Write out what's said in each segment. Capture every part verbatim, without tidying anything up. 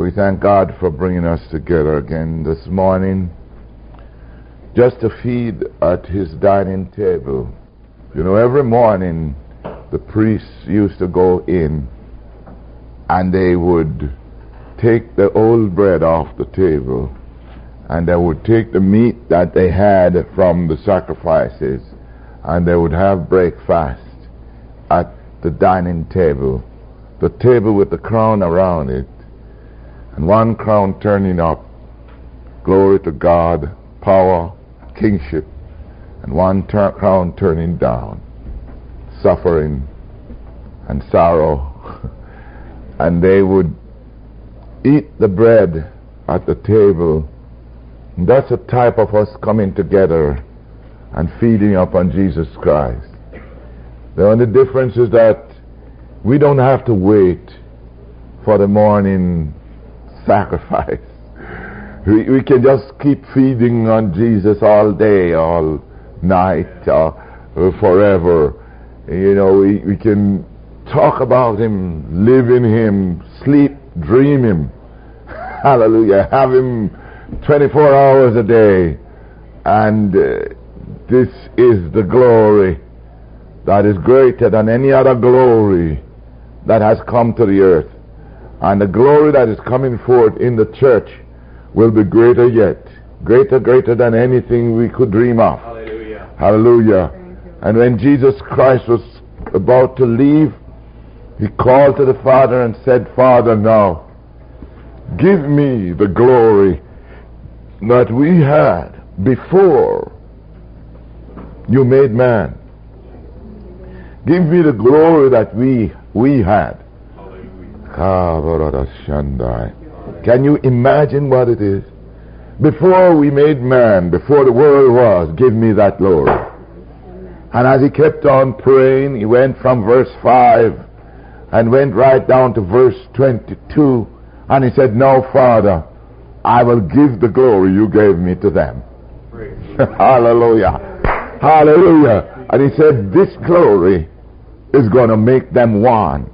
We thank God for bringing us together again this morning just to feed at his dining table. You know, every morning the priests used to go in and they would take the old bread off the table and they would take the meat that they had from the sacrifices and they would have breakfast at the dining table, the table with the crown around it, and one crown turning up, glory to God, power, kingship, and one tur- crown turning down, suffering and sorrow. And they would eat the bread at the table. And that's a type of us coming together and feeding upon Jesus Christ. The only difference is that we don't have to wait for the morning sacrifice. We, we can just keep feeding on Jesus all day, all night, uh, forever. You know, we, we can talk about him, live in him, sleep, dream him. Hallelujah. Have him twenty-four hours a day. And uh, this is the glory that is greater than any other glory that has come to the earth. And the glory that is coming forth in the church will be greater yet. Greater, greater than anything we could dream of. Hallelujah. Hallelujah. And when Jesus Christ was about to leave, he called to the Father and said, Father, now, give me the glory that we had before you made man. Give me the glory that we we had. Can you imagine what it is? Before we made man, before the world was, give me that glory. And as he kept on praying, he went from verse five and went right down to verse twenty-two, and he said, now, Father, I will give the glory you gave me to them. Hallelujah. Hallelujah. And he said, this glory is going to make them one.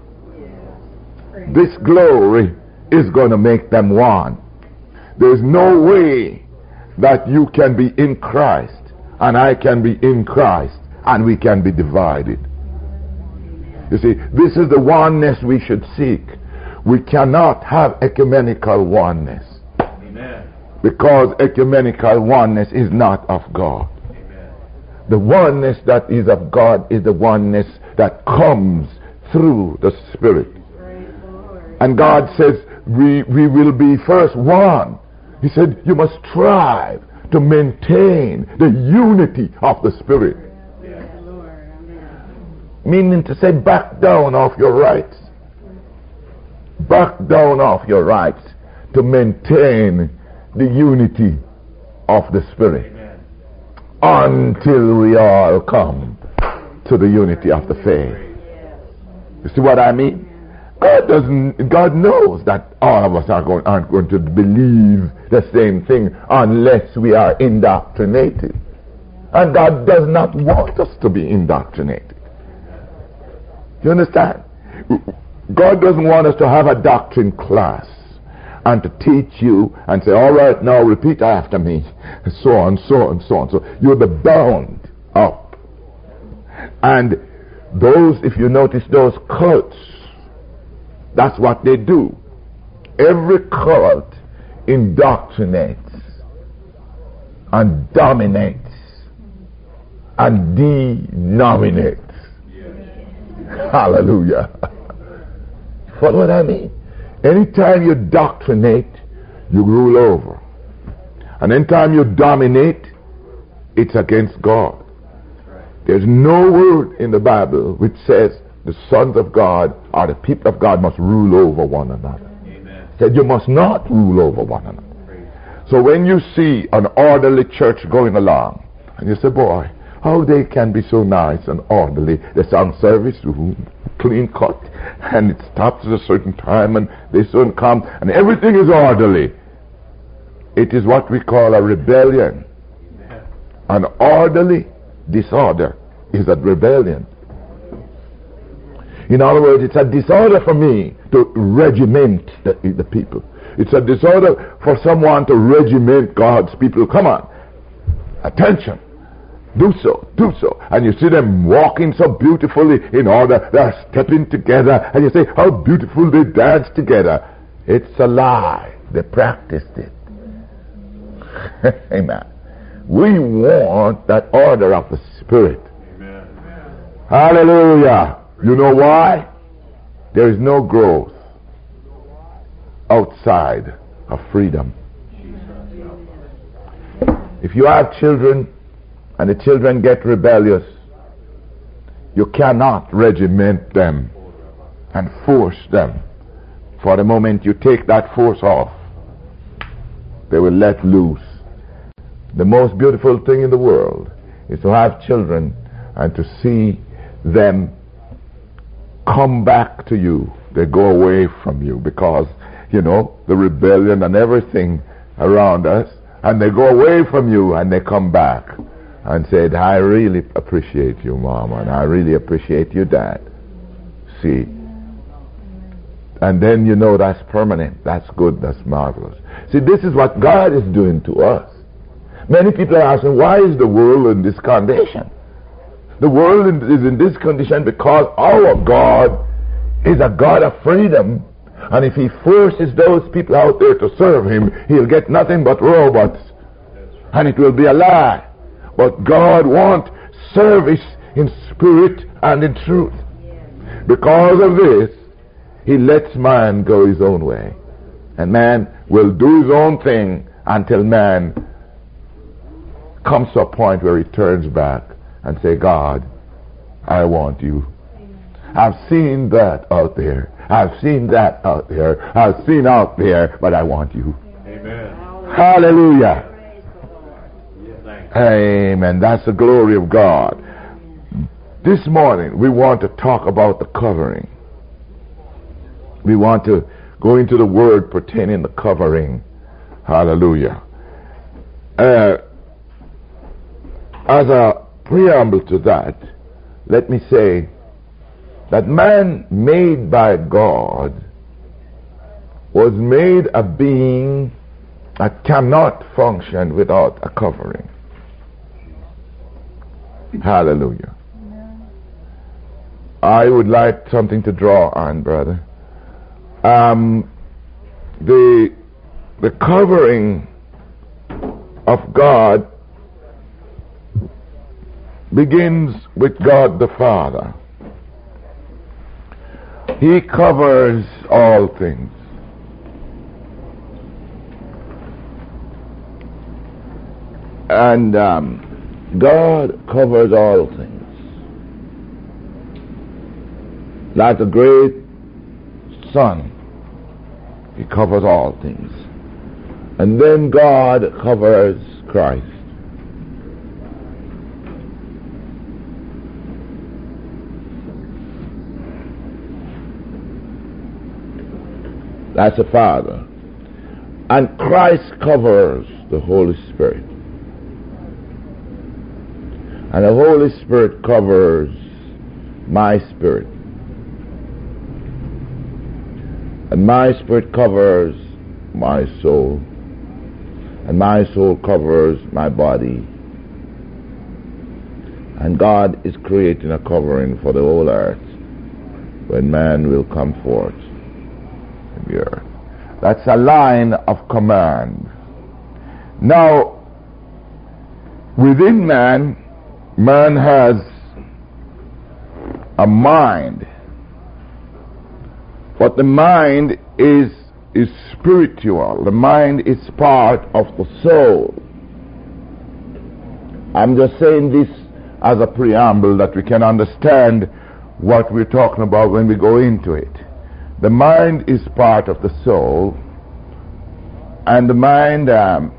This glory is going to make them one. There's no way that you can be in Christ and I can be in Christ and we can be divided. You see, this is the oneness we should seek. We cannot have ecumenical oneness. Amen. Because ecumenical oneness is not of God. Amen. The oneness that is of God is the oneness that comes through the Spirit. And God says we, we will be first one. He said you must strive to maintain the unity of the Spirit. Yes. Meaning to say back down off your rights. Back down off your rights to maintain the unity of the Spirit. Amen. Until we all come to the unity of the faith. You see what I mean? God doesn't. God knows that all of us are going, aren't going to believe the same thing unless we are indoctrinated. And God does not want us to be indoctrinated. You understand? God doesn't want us to have a doctrine class and to teach you and say, all right, now repeat after me, so on, so on, so on. So you'll be bound up. And those, if you notice, those cults, that's what they do. Every cult indoctrinates and dominates and denominates. Hallelujah. What would I mean? Anytime you doctrinate, you rule over. And anytime you dominate, it's against God. There's no word in the Bible which says the sons of God or the people of God must rule over one another. Amen. It said you must not rule over one another. So when you see an orderly church going along, and you say, boy, how they can be so nice and orderly. The sound service, clean cut, and it stops at a certain time, and they soon come, and everything is orderly. It is what we call a rebellion. An orderly disorder is a rebellion. In other words, it's a disorder for me to regiment the, the people. It's a disorder for someone to regiment God's people. Come on. Attention. Do so, do so. And you see them walking so beautifully in order. They're stepping together. And you say, how beautiful they dance together. It's a lie. They practiced it. Amen. We want that order of the Spirit. Amen. Hallelujah. You know why? There is no growth outside of freedom. If you have children and the children get rebellious, you cannot regiment them and force them. For the moment you take that force off, they will let loose. The most beautiful thing in the world is to have children and to see them come back to you. They go away from you because, you know, the rebellion and everything around us, and they go away from you and they come back and said, I really appreciate you, Mom, and I really appreciate you, Dad. See? And then you know that's permanent. That's good. That's marvelous. See, this is what God is doing to us. Many people are asking, why is the world in this condition? The world is in this condition because our God is a God of freedom. And if he forces those people out there to serve him, he'll get nothing but robots. And it will be a lie. But God wants service in spirit and in truth. Because of this, he lets man go his own way. And man will do his own thing until man comes to a point where he turns back and say, God, I want you. I've seen that out there. I've seen that out there. I've seen out there, but I want you. Amen. Hallelujah. Amen. That's the glory of God. This morning we want to talk about the covering. We want to go into the word pertaining to covering. Hallelujah. Uh, as a preamble to that, let me say that man made by God was made a being that cannot function without a covering. Hallelujah. I would like something to draw on, brother. Um, the the covering of God begins with God the Father. He covers all things. And um, God covers all things. Like a great sun, he covers all things. And then God covers Christ. That's the Father. And Christ covers the Holy Spirit. And the Holy Spirit covers my spirit. And my spirit covers my soul. And my soul covers my body. And God is creating a covering for the whole earth when man will come forth in the earth. That's a line of command. Now, within man, man has a mind. But the mind is, is spiritual. The mind is part of the soul. I'm just saying this as a preamble that we can understand what we're talking about when we go into it. The mind is part of the soul, and the mind um,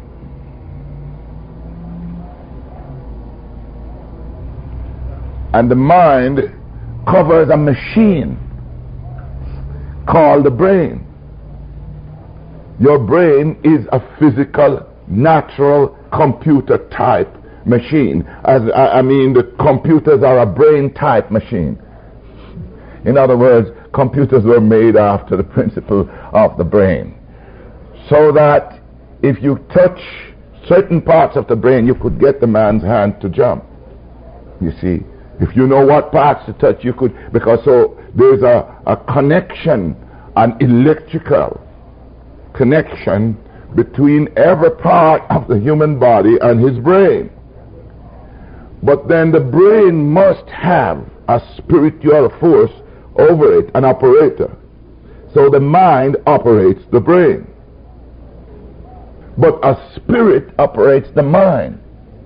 and the mind covers a machine called the brain. Your brain is a physical, natural, computer type machine. As I, I mean, the computers are a brain type machine. In other words, computers were made after the principle of the brain. so that if you touch certain parts of the brain, you could get the man's hand to jump. You see, if you know what parts to touch, you could, because so there's a, a connection, an electrical connection between every part of the human body and his brain. But then the brain must have a spiritual force over it, an operator. So the mind operates the brain, but a spirit operates the mind.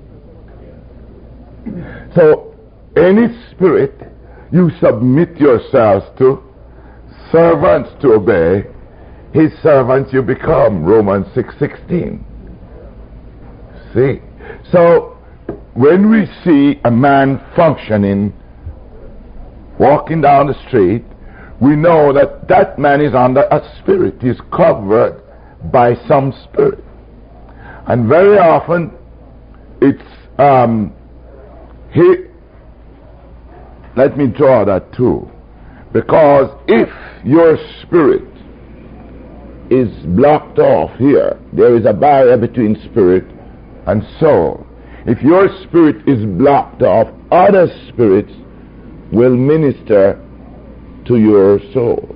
So any spirit you submit yourselves to, servants to obey, his servants you become, Romans six sixteen. See? So when we see a man functioning, walking down the street, we know that that man is under a spirit. He's covered by some spirit. And very often it's um he let me draw that too, because if your spirit is blocked off here, there is a barrier between spirit and soul. If your spirit is blocked off, other spirits will minister to your soul.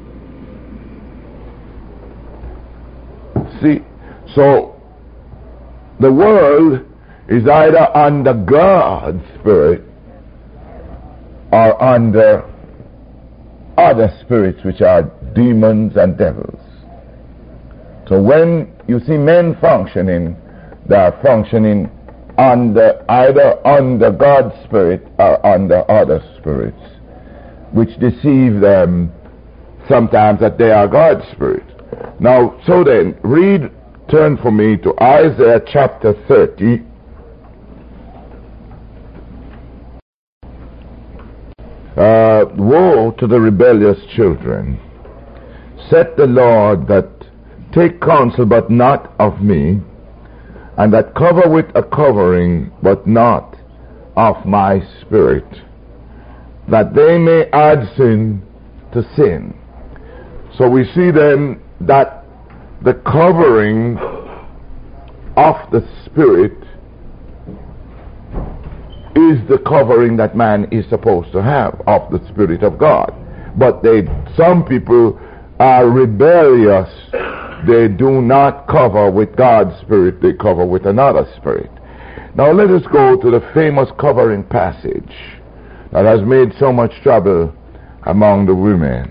See, so the world is either under God's spirit or under other spirits, which are demons and devils. So when you see men functioning, they are functioning under either under God's spirit or under other spirits, which deceive them sometimes that they are God's spirit. Now, so then, read, turn for me to Isaiah chapter thirty. Uh, woe to the rebellious children, said the Lord, that take counsel but not of me, and that cover with a covering but not of my spirit, that they may add sin to sin. So we see then that the covering of the spirit is the covering that man is supposed to have of the Spirit of God. But they, some people are rebellious. They do not cover with God's Spirit, they cover with another spirit. Now let us go to the famous covering passage that has made so much trouble among the women.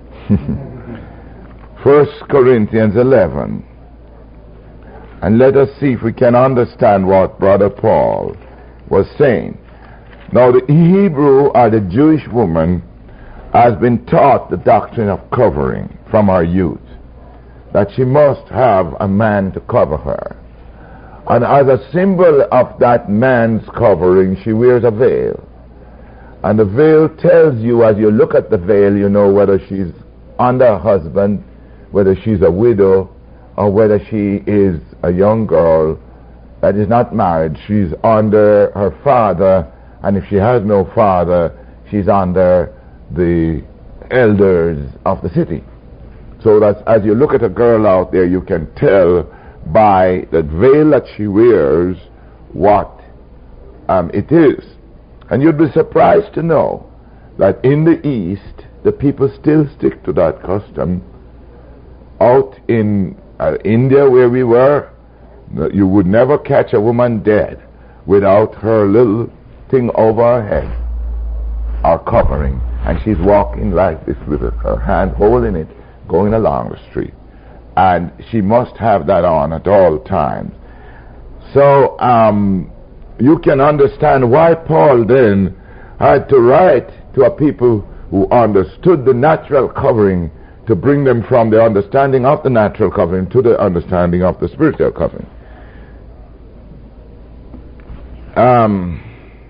First Corinthians eleven. And let us see if we can understand what Brother Paul was saying. Now the Hebrew or the Jewish woman has been taught the doctrine of covering from her youth, that she must have a man to cover her. And as a symbol of that man's covering, she wears a veil. And the veil tells you, as you look at the veil, you know whether she's under a husband, whether she's a widow, or whether she is a young girl that is not married. She's under her father, and if she has no father, she's under the elders of the city. So that as you look at a girl out there, you can tell by the veil that she wears what um, it is. And you'd be surprised to know that in the East, the people still stick to that custom. Out in uh, India, where we were, you would never catch a woman dead without her little thing over her head, or covering, and she's walking like this with her hand holding it, going along the street, and she must have that on at all times. So um, you can understand why Paul then had to write to a people who understood the natural covering, to bring them from the understanding of the natural covering to the understanding of the spiritual covering. Um,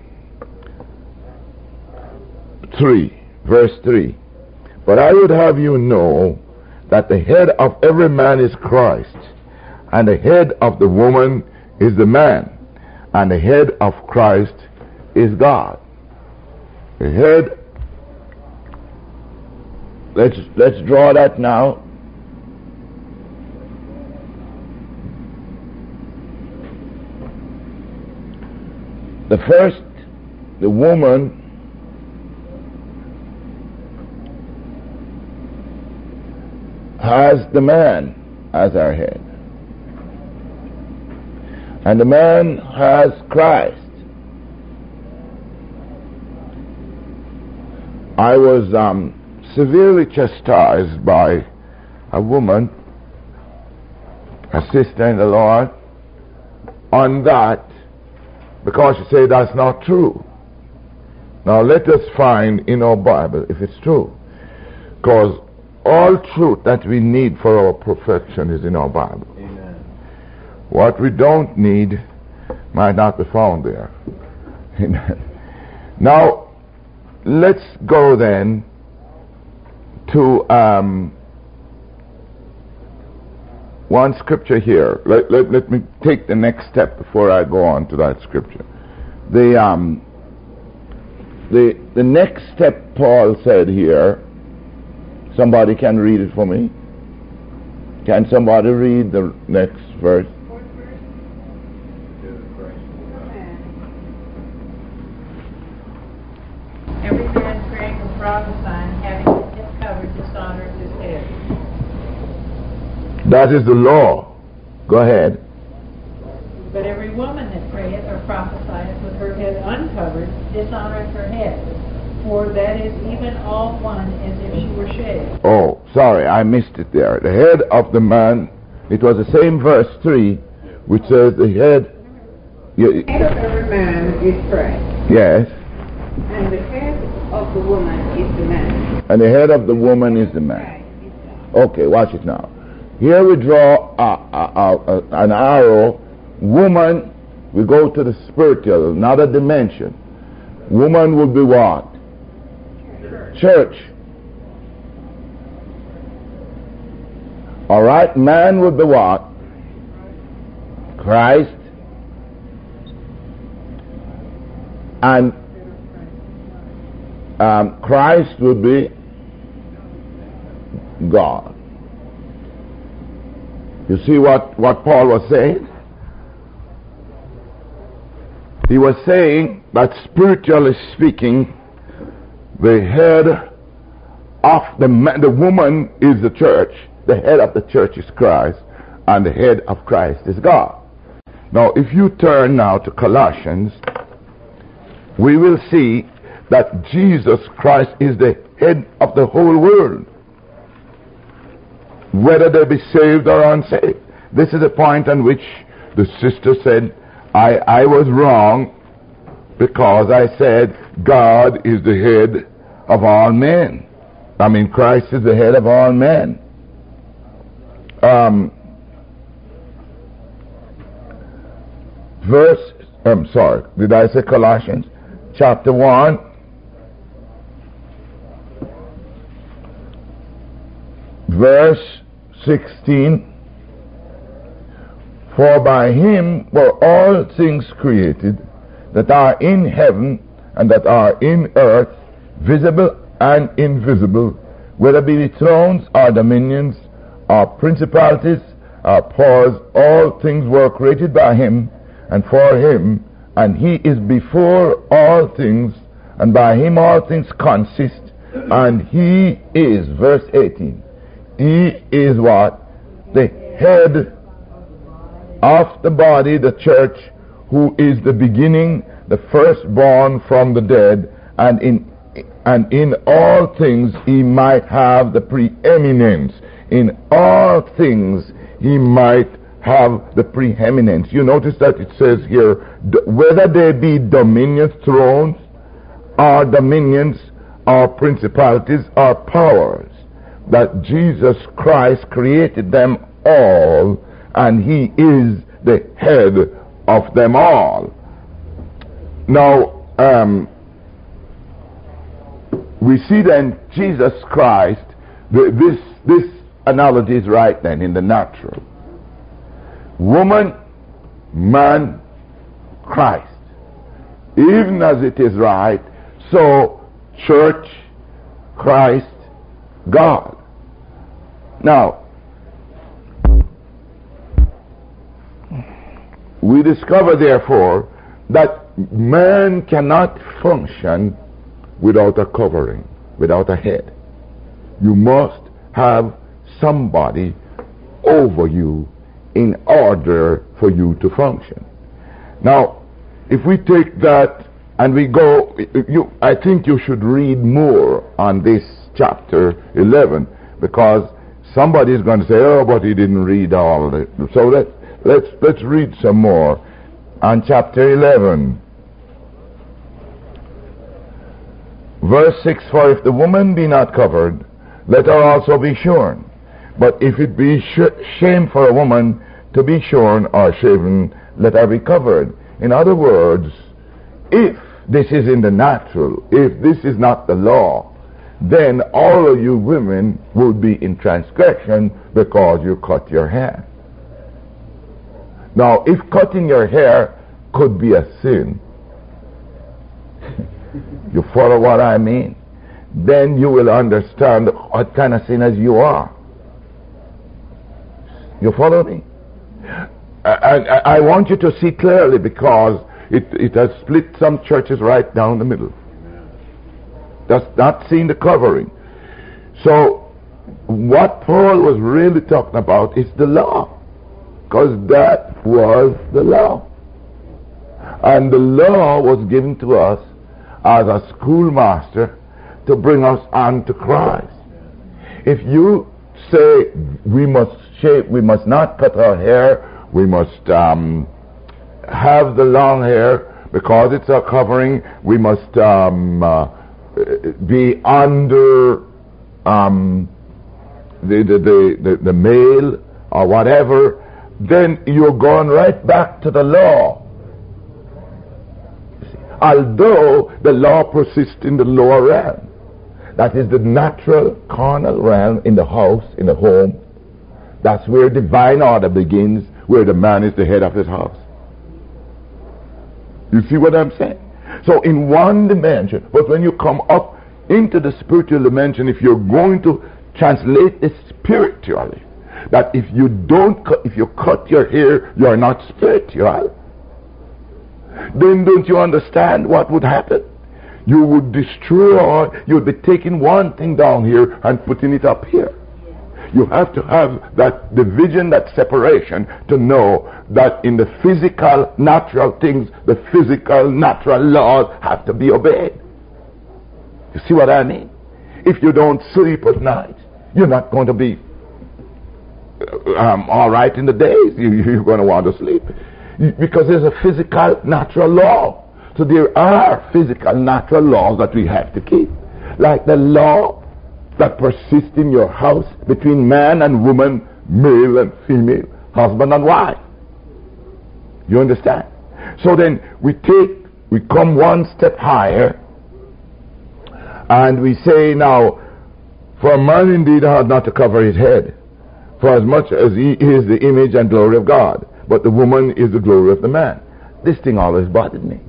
three, verse three. But I would have you know that the head of every man is Christ, and the head of the woman is the man, and the head of Christ is God. The head, let's let's draw that now. the first, the woman has the man as our head. And the man has Christ. I was um, severely chastised by a woman, a sister in the Lord, on that, because she said that's not true. Now let us find in our Bible if it's true. Because all truth that we need for our perfection is in our Bible. Amen. What we don't need might not be found there. Amen. Now, let's go then to um, one scripture here. Let, let, let me take the next step before I go on to that scripture. The, um, the, the next step Paul said here, somebody can read it for me? Can somebody read the next verse? Every man praying and prophesying, having his head covered, dishonors his head. That is the law. Go ahead. But every woman that prayeth or prophesieth with her head uncovered, dishonoreth her head. For that is even all one as if she were shaved. Oh, sorry, I missed it there. The head of the man, it was the same verse three, which says the head... The head of every man is Christ. Yes. And the head of the woman is the man. And the head of the woman is the man. Okay, watch it now. Here we draw a, a, a, an arrow. Woman, we go to the spiritual, another dimension. Woman will be what? Church. All right, man will be what? Christ. And um, Christ will be God. You see what, what Paul was saying? He was saying that spiritually speaking, the head of the man, the woman is the church, the head of the church is Christ, and the head of Christ is God. Now, if you turn now to Colossians, we will see that Jesus Christ is the head of the whole world, whether they be saved or unsaved. This is the point on which the sister said, I, I was wrong because I said God is the head of all men. I mean, Christ is the head of all men. Um, verse, I'm sorry, did I say Colossians? Chapter one. Verse sixteen. For by him were all things created that are in heaven and that are in earth, visible and invisible, whether be it thrones or dominions or principalities or powers, all things were created by him and for him, and he is before all things, and by him all things consist, and he is, verse eighteen, he is what? The head of the body, the church, who is the beginning, the firstborn from the dead, and in and in all things he might have the preeminence. In all things he might have the preeminence. You notice that it says here, whether they be dominions, thrones, or dominions, or principalities, or powers, that Jesus Christ created them all, and he is the head of them all. Now, um, we see then Jesus Christ, the, this, this analogy is right then in the natural. Woman, man, Christ. Even as it is right, so church, Christ, God. Now, we discover therefore that man cannot function without a covering, without a head. You must have somebody over you in order for you to function. Now, if we take that and we go, you, I think you should read more on this chapter eleven, because somebody is going to say, oh, but he didn't read all of it. So let, let's, let's read some more on chapter eleven. Verse six, for if the woman be not covered, let her also be shorn. But if it be sh- shame for a woman to be shorn or shaven, let her be covered. In other words, if this is in the natural, if this is not the law, then all of you women would be in transgression because you cut your hair. Now, if cutting your hair could be a sin, you follow what I mean? Then you will understand what kind of sinners you are. You follow me? I, I, I want you to see clearly, because it, it has split some churches right down the middle. That's not seeing the covering. So what Paul was really talking about is the law, because that was the law. And the law was given to us as a schoolmaster to bring us on to Christ. If you say we must shave, we must not cut our hair, we must um, have the long hair because it's a covering, we must um, uh, be under um, the, the, the, the, the male or whatever, then you're going right back to the law. Although the law persists in the lower realm, that is the natural carnal realm, in the house, in the home. That's where divine order begins, where the man is the head of his house. You see what I'm saying? So in one dimension, but when you come up into the spiritual dimension, if you're going to translate this spiritually, that if you don't cut, if you cut your hair, you're not spiritual, then don't you understand what would happen? You would destroy, you would be taking one thing down here and putting it up here. You have to have that division, that separation, to know that in the physical, natural things, the physical, natural laws have to be obeyed. You see what I mean? If you don't sleep at night, you're not going to be um, all right in the days. You, you're going to want to sleep. Because there's a physical, natural law. So there are physical, natural laws that we have to keep. Like the law that persists in your house between man and woman, male and female, husband and wife. You understand? So then we take, we come one step higher, and we say now, for a man indeed had not to cover his head, for as much as he is the image and glory of God, but the woman is the glory of the man. This thing always bothered me.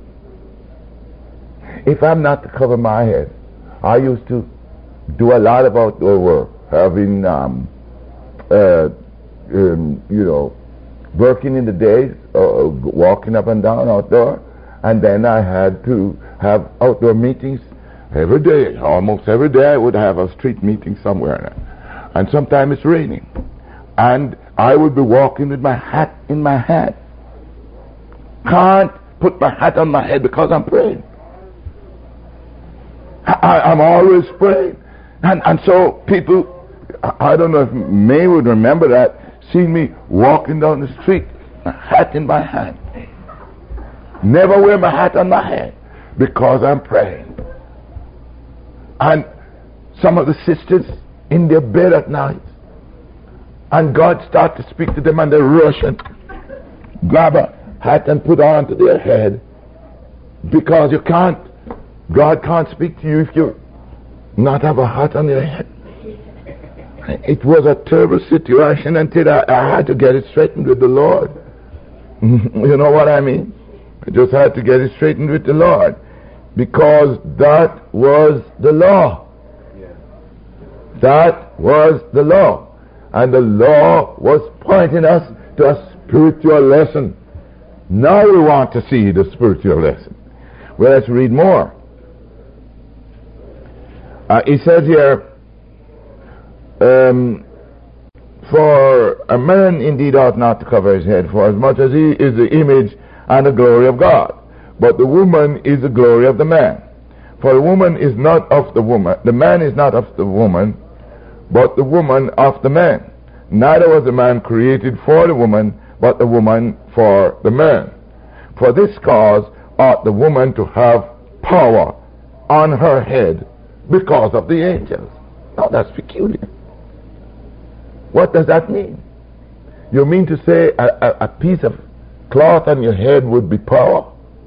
If I'm not to cover my head, I used to do a lot of outdoor work, having, um, uh, um, you know, working in the days, uh, walking up and down outdoor, and then I had to have outdoor meetings every day. Almost every day I would have a street meeting somewhere, and sometimes it's raining, and I would be walking with my hat in my hand. Can't put my hat on my head because I'm praying. I, I'm always praying. And, and so people, I don't know if May would remember that, seeing me walking down the street, a hat in my hand. Never wear my hat on my head because I'm praying. And some of the sisters in their bed at night, and God started to speak to them, and they rush and grab a hat and put on to their head, because you can't, God can't speak to you if you not have a hat on your head. It was a terrible situation until I, I had to get it straightened with the Lord. You know what I mean? I just had to get it straightened with the Lord, because that was the law. That was the law. And the law was pointing us to a spiritual lesson. Now we want to see the spiritual lesson. Well, let's read more. Uh, he says here, um, for a man indeed ought not to cover his head, for as much as he is the image and the glory of God. But the woman is the glory of the man. For the woman is not of the woman, the man is not of the woman, but the woman of the man. Neither was the man created for the woman, but the woman for the man. For this cause ought the woman to have power on her head because of the angels. Now that's peculiar. What does that mean? You mean to say a, a, a piece of cloth on your head would be power?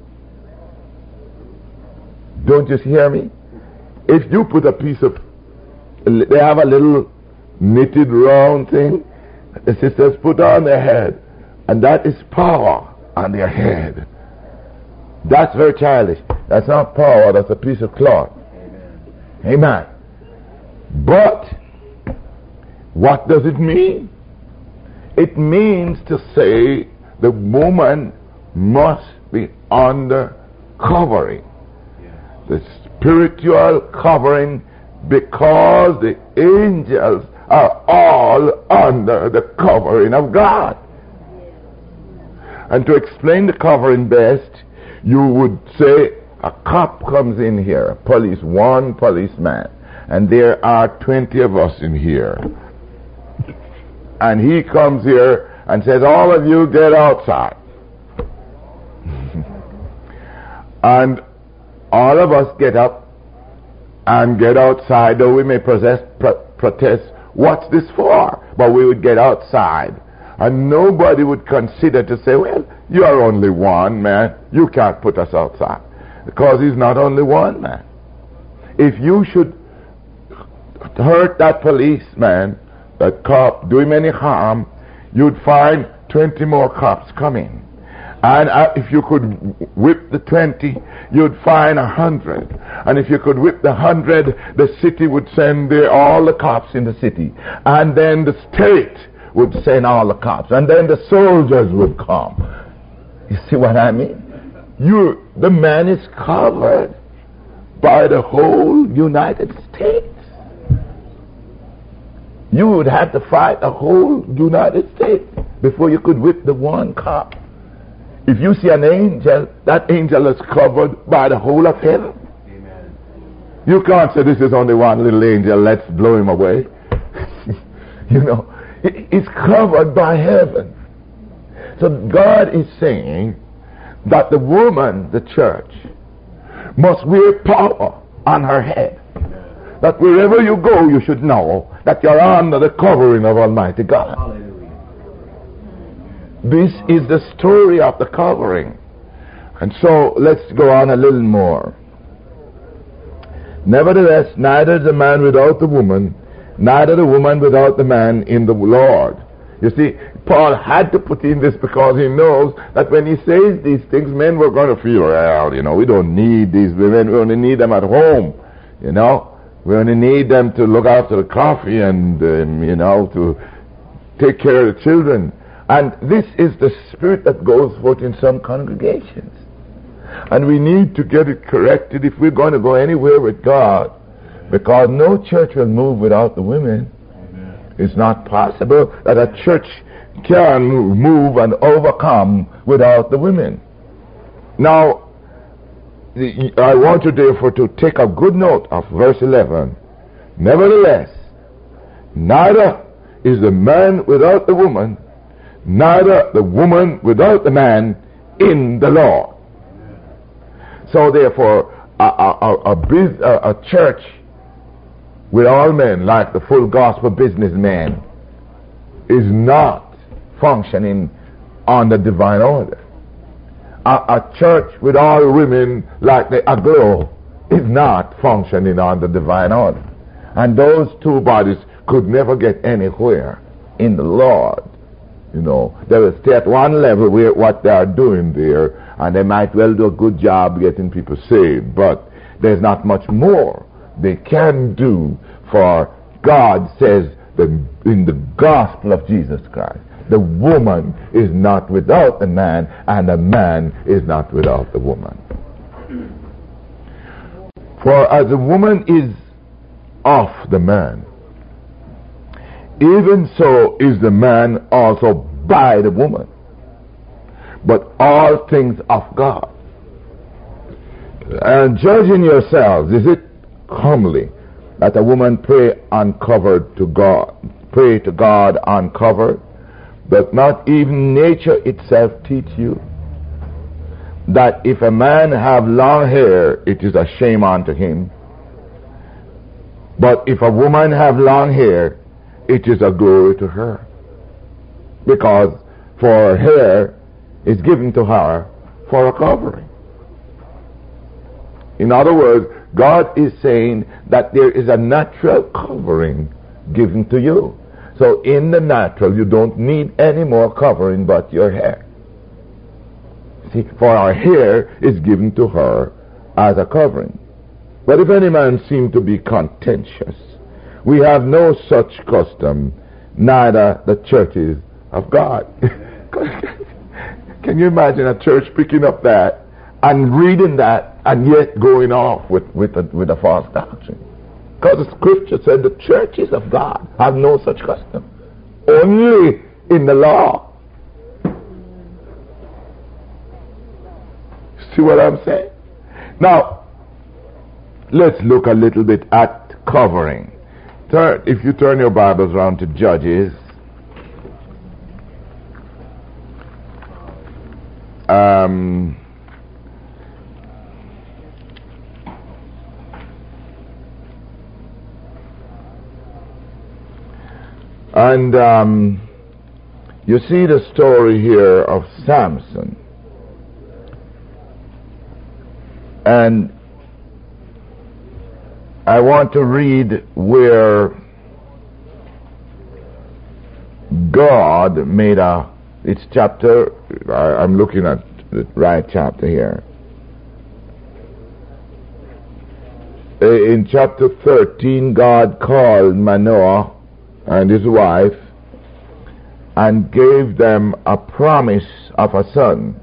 Don't you hear me? If you put a piece of, they have a little knitted round thing that the sisters put on their head, and that is power on their head. That's very childish. That's not power, that's a piece of cloth. Amen. Amen. But what does it mean? It means to say the woman must be under covering. The spiritual covering, because the angels are all under the covering of God. And to explain the covering best, you would say a cop comes in here, police, one policeman, and there are twenty of us in here. And he comes here and says, all of you get outside. And all of us get up and get outside, though we may possess, pro- protest, what's this for? But we would get outside. And nobody would consider to say, well, you are only one man. You can't put us outside. Because he's not only one man. If you should hurt that policeman, that cop, do him any harm, you'd find twenty more cops coming. And uh, if you could whip the twenty, you'd find a hundred. And if you could whip the hundred, the city would send the, all the cops in the city. And then the state would send all the cops. And then the soldiers would come. You see what I mean? You, the man is covered by the whole United States. You would have to fight the whole United States before you could whip the one cop. If you see an angel, that angel is covered by the whole of heaven. Amen. You can't say this is only one little angel, let's blow him away. You know, it's covered by heaven. So God is saying that the woman, the church, must wear power on her head. Amen. That wherever you go, you should know that you're under the covering of Almighty God. Hallelujah. This is the story of the covering. And so let's go on a little more. Nevertheless, neither the man without the woman, neither the woman without the man in the Lord. You see, Paul had to put in this because he knows that when he says these things, men were going to feel, well, you know, we don't need these women, we only need them at home, you know. We only need them to look after the coffee and, um, you know, to take care of the children. And this is the spirit that goes forth in some congregations. And we need to get it corrected if we're going to go anywhere with God. Because no church will move without the women. Amen. It's not possible that a church can move and overcome without the women. Now, I want you therefore to take a good note of verse eleven. Nevertheless, neither is the man without the woman, neither the woman without the man in the Lord. So therefore, a, a, a, a, a church with all men, like the full gospel businessman, is not functioning on the divine order. A, a church with all women, like the aglo, is not functioning on the divine order. And those two bodies could never get anywhere in the Lord. You know, they will stay at one level where what they are doing there, and they might well do a good job getting people saved, but there's not much more they can do, for God says that in the gospel of Jesus Christ the woman is not without the man, and the man is not without the woman. For as the woman is of the man, even so is the man also by the woman. But all things of God. And judging yourselves, is it comely that a woman pray uncovered to God, pray to God uncovered? Does not even nature itself teach you that if a man have long hair, it is a shame unto him? But if a woman have long hair, it is a glory to her. Because for her hair is given to her for a covering. In other words, God is saying that there is a natural covering given to you. So in the natural, you don't need any more covering but your hair. See, for our hair is given to her as a covering. But if any man seem to be contentious, we have no such custom, neither the churches of God. Can you imagine a church picking up that and reading that and yet going off with, with, a, with a false doctrine? Because the scripture said the churches of God have no such custom. Only in the law. See what I'm saying? Now, let's look a little bit at covering. Turn, if you turn your Bibles around to Judges, um, and um, you see the story here of Samson. And I want to read where God made a, it's chapter, I, I'm looking at the right chapter here. In chapter thirteen, God called Manoah and his wife and gave them a promise of a son.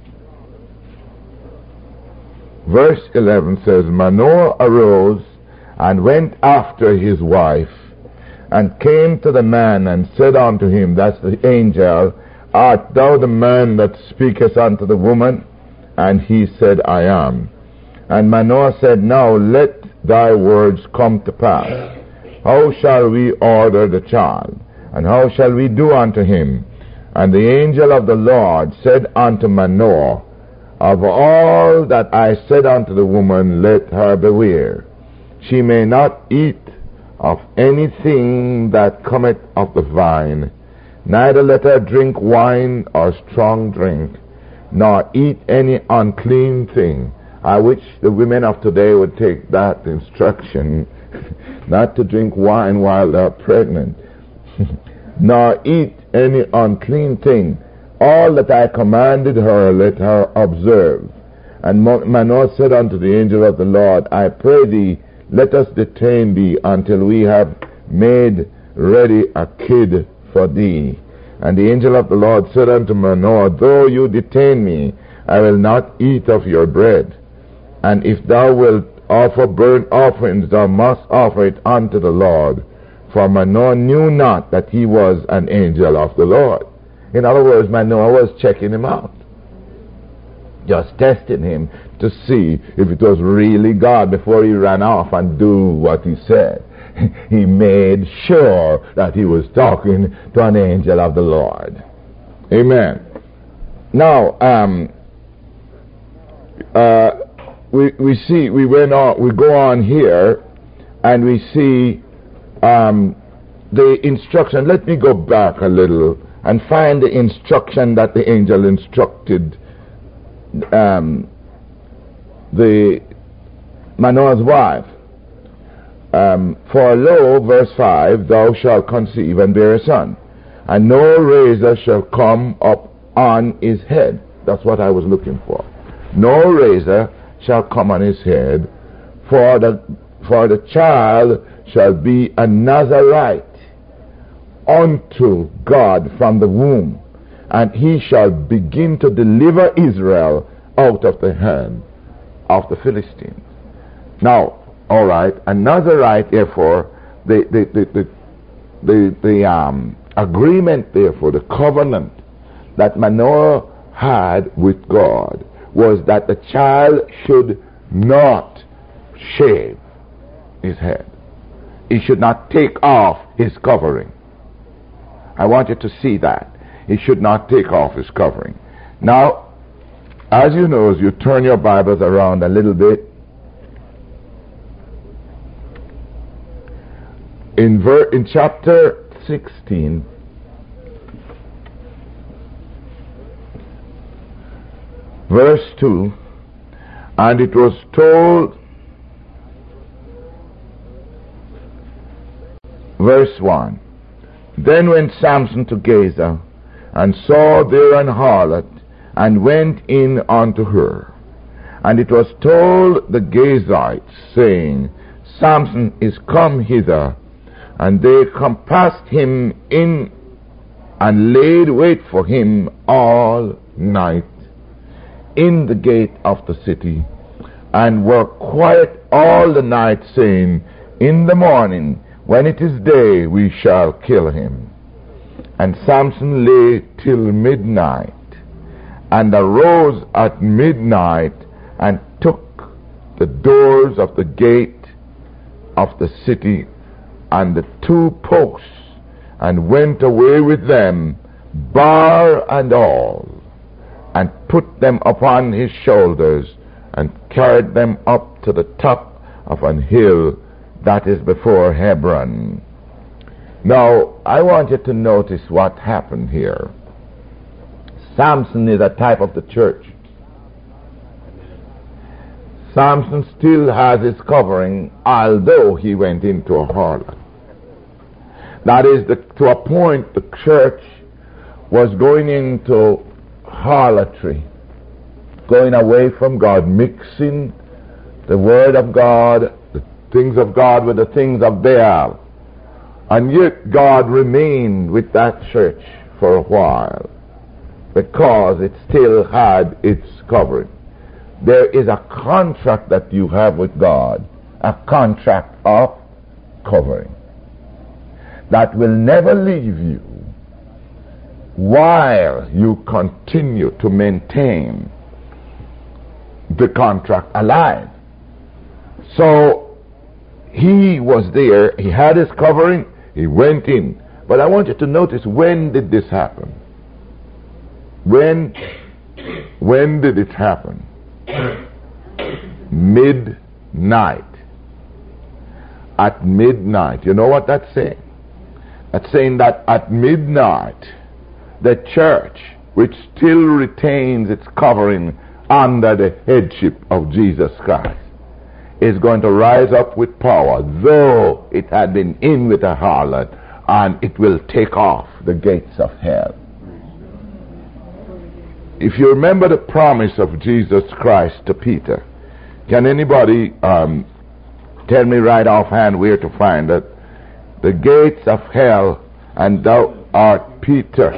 Verse eleven says, Manoah arose and went after his wife, and came to the man and said unto him, that's the angel, art thou the man that speakest unto the woman? And he said, I am. And Manoah said, now let thy words come to pass. How shall we order the child? And how shall we do unto him? And the angel of the Lord said unto Manoah, of all that I said unto the woman, let her beware. She may not eat of anything that cometh of the vine, neither let her drink wine or strong drink, nor eat any unclean thing. I wish the women of today would take that instruction, not to drink wine while they're pregnant, nor eat any unclean thing. All that I commanded her, let her observe. And Manoah said unto the angel of the Lord, I pray thee, let us detain thee until we have made ready a kid for thee. And the angel of the Lord said unto Manoah, though you detain me, I will not eat of your bread. And if thou wilt offer burnt offerings, thou must offer it unto the Lord. For Manoah knew not that he was an angel of the Lord. In other words, Manoah was checking him out, just testing him to see if it was really God before he ran off and do what he said. He made sure that he was talking to an angel of the Lord. Amen. Now, um, uh, we we see we went on. We go on here, and we see um, the instruction. Let me go back a little and find the instruction that the angel instructed um, the Manoah's wife. Um, For lo, verse five, thou shalt conceive and bear a son, and no razor shall come up on his head. That's what I was looking for. No razor shall come on his head, for the, for the child shall be a Nazarite unto God from the womb, and he shall begin to deliver Israel out of the hand of the Philistines. Now, all right, a Nazirite, therefore, the the the the, the, the um, agreement, therefore, the covenant that Manoah had with God was that the child should not shave his head. He should not take off his covering. I want you to see that. He should not take off his covering. Now, as you know, as you turn your Bibles around a little bit, in, ver- in chapter sixteen, verse two, and it was told, verse one, then went Samson to Gaza, and saw there an harlot, and went in unto her. And it was told the Gazites, saying, Samson is come hither. And they compassed him in, and laid wait for him all night in the gate of the city, and were quiet all the night, saying, in the morning, when it is day, we shall kill him. And Samson lay till midnight, and arose at midnight, and took the doors of the gate of the city, and the two posts, and went away with them, bar and all, and put them upon his shoulders, and carried them up to the top of an hill that is before Hebron. Now, I want you to notice what happened here. Samson is a type of the church. Samson still has his covering, although he went into a harlot. That is, the, to a point the church was going into harlotry, going away from God, mixing the word of God, the things of God with the things of Baal. And yet God remained with that church for a while, because it still had its covering. There is a contract that you have with God, a contract of covering, that will never leave you while you continue to maintain the contract alive. So he was there, he had his covering, he went in. But I want you to notice, when did this happen? When, when did it happen? Midnight. At midnight. You know what that's saying? That's saying that at midnight, the church, which still retains its covering under the headship of Jesus Christ, is going to rise up with power, though it had been in with a harlot, and it will take off the gates of hell. If you remember the promise of Jesus Christ to Peter, can anybody um, tell me right offhand where to find it? The gates of hell, and thou art Peter.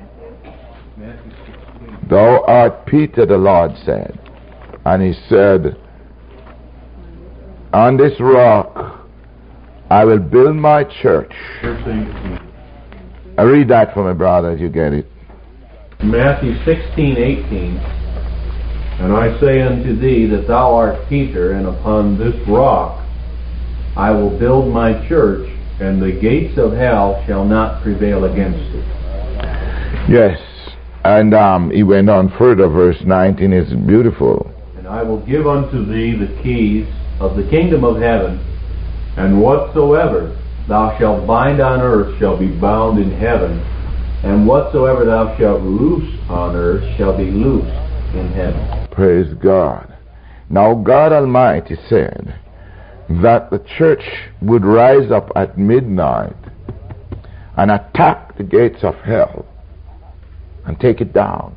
Thou art Peter, the Lord said. And he said, on this rock I will build my church. I read that for me, brother, if you get it. Matthew sixteen eighteen. And I say unto thee that thou art Peter, and upon this rock I will build my church, and the gates of hell shall not prevail against it. Yes, and um, he went on further, verse nineteen is beautiful. And I will give unto thee the keys of the kingdom of heaven, and whatsoever thou shalt bind on earth shall be bound in heaven, and whatsoever thou shalt loose on earth shall be loosed in heaven. Praise God. Now God Almighty said that the church would rise up at midnight and attack the gates of hell and take it down.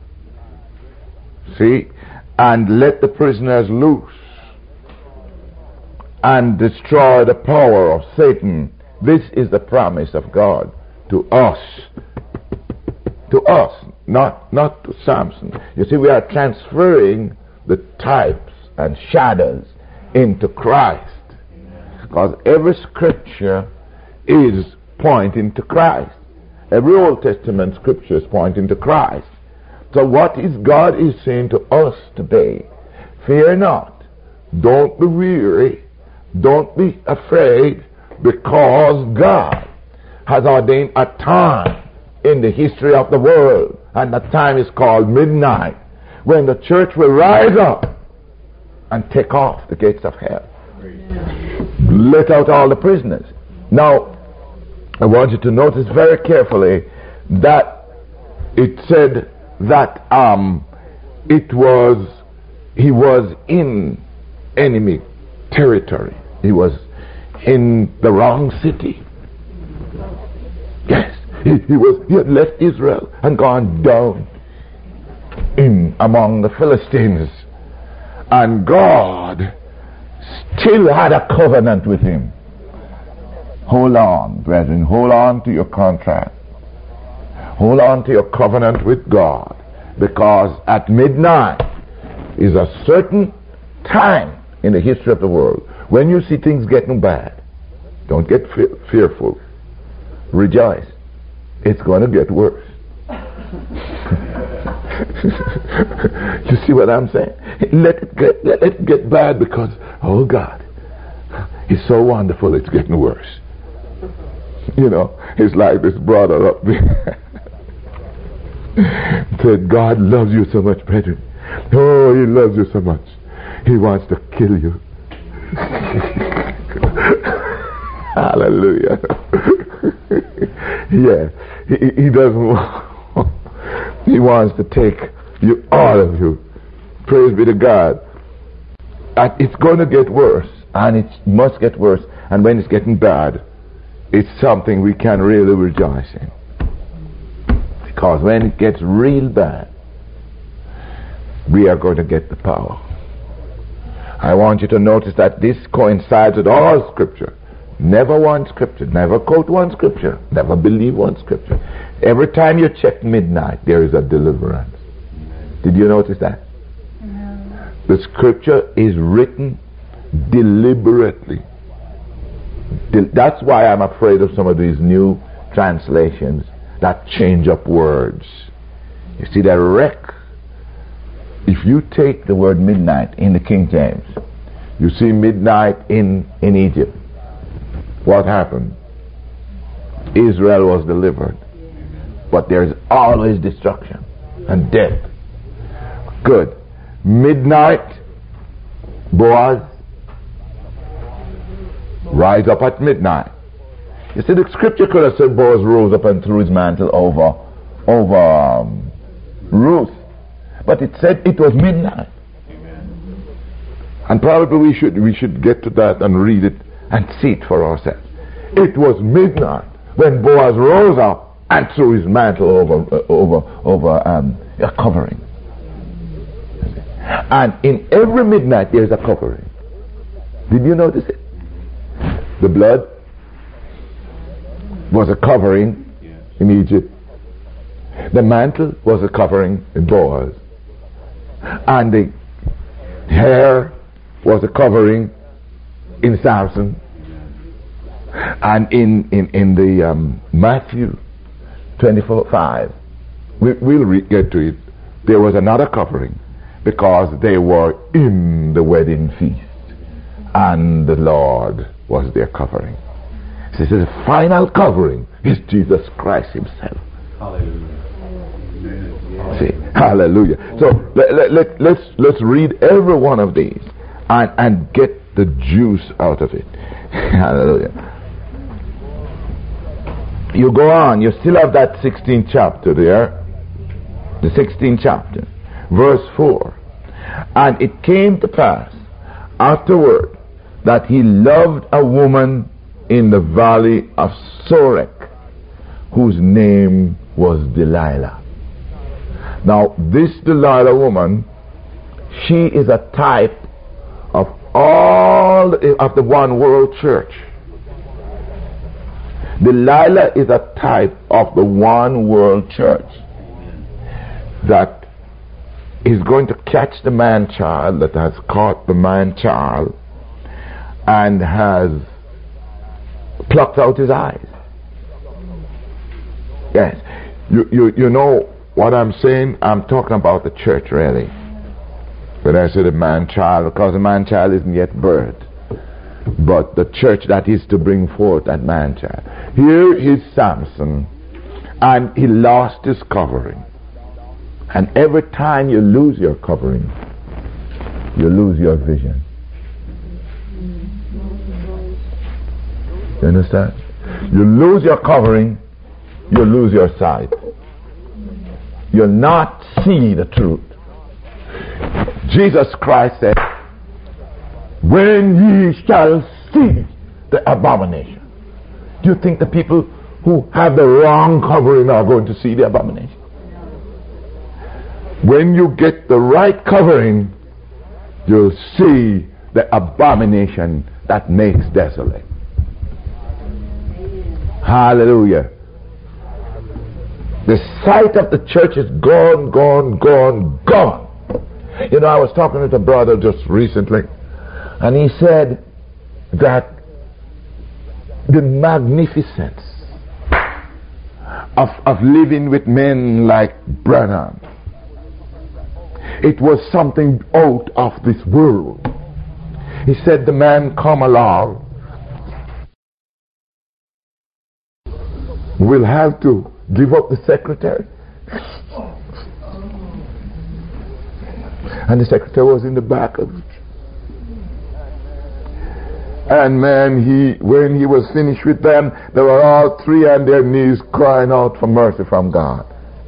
See? And let the prisoners loose and destroy the power of Satan. This is the promise of God to us. To us, not, not to Samson. You see, we are transferring the types and shadows into Christ. Because every scripture is pointing to Christ. Every Old Testament scripture is pointing to Christ. So what is God is saying to us today? Fear not. Don't be weary. Don't be afraid, because God has ordained a time in the history of the world, and the time is called midnight, when the church will rise up and take off the gates of hell. Let out all the prisoners. Now, I want you to notice very carefully that it said that um, it was, he was in enemy territory. He was in the wrong city. Yes, he, he was. He had left Israel and gone down in among the Philistines, and God still had a covenant with him. Hold on, brethren. Hold on to your contract. Hold on to your covenant with God, because at midnight is a certain time in the history of the world when you see things getting bad. Don't get fe- fearful. Rejoice. It's going to get worse. You see what I'm saying? Let it get let it get bad, because oh God, He's so wonderful. It's getting worse. You know, it's like this brother up there said, God loves you so much, brethren. Oh, He loves you so much. He wants to kill you. Hallelujah. Yeah, he, he doesn't want, he wants to take you, all of you. Praise be to God. And it's going to get worse, and it must get worse. And when it's getting bad, it's something we can really rejoice in. Because when it gets real bad, we are going to get the power. I want you to notice that this coincides with all scripture. Never one scripture, never quote one scripture, never believe one scripture. Every time you check midnight, there is a deliverance. Did you notice that? No. The scripture is written deliberately. That's why I'm afraid of some of these new translations that change up words. You see, that wreck. If you take the word midnight in the King James, you see midnight in, in Egypt. What happened? Israel was delivered. But there's always destruction and death. Good. Midnight, Boaz, rise up at midnight. You see, the scripture could have said Boaz rose up and threw his mantle over, over um, Ruth. But it said it was midnight. Amen. And probably we should we should get to that and read it and see it for ourselves. It was midnight when Boaz rose up and threw his mantle over uh, over over um, a covering. And in every midnight there is a covering. Did you notice it? The blood was a covering in Egypt. The mantle was a covering in Boaz. And the hair was a covering in Samson. And in, in, in the um, Matthew twenty-four five, we, we'll re- get to it, there was another covering, because they were in the wedding feast and the Lord was their covering. So the final covering is Jesus Christ Himself. Hallelujah. See, hallelujah. So let, let, let, let's let's read every one of these and, and get the juice out of it. Hallelujah. You go on, you still have that sixteenth chapter there. The sixteenth chapter, verse four. And it came to pass afterward that he loved a woman in the valley of Sorek, whose name was Delilah. Now, this Delilah woman, she is a type of all of the one world church. Delilah is a type of the one world church that is going to catch the man-child, that has caught the man-child and has plucked out his eyes. Yes. You, you, you know what I'm saying? I'm talking about the church, really. When I say the man-child, because the man-child isn't yet birthed, but the church that is to bring forth that man-child. Here is Samson, and he lost his covering. And every time you lose your covering, you lose your vision. You understand? You lose your covering, you lose your sight. You'll not see the truth. Jesus Christ said, when ye shall see the abomination. Do you think the people who have the wrong covering are going to see the abomination? When you get the right covering, you'll see the abomination that makes desolate. Hallelujah. The sight of the church is gone, gone, gone, gone. You know, I was talking with a brother just recently, and he said that the magnificence of, of living with men like Branham, it was something out of this world. He said the man come along will have to give up the secretary. And the secretary was in the back of it. And man, he when he was finished with them, they were all three on their knees crying out for mercy from God.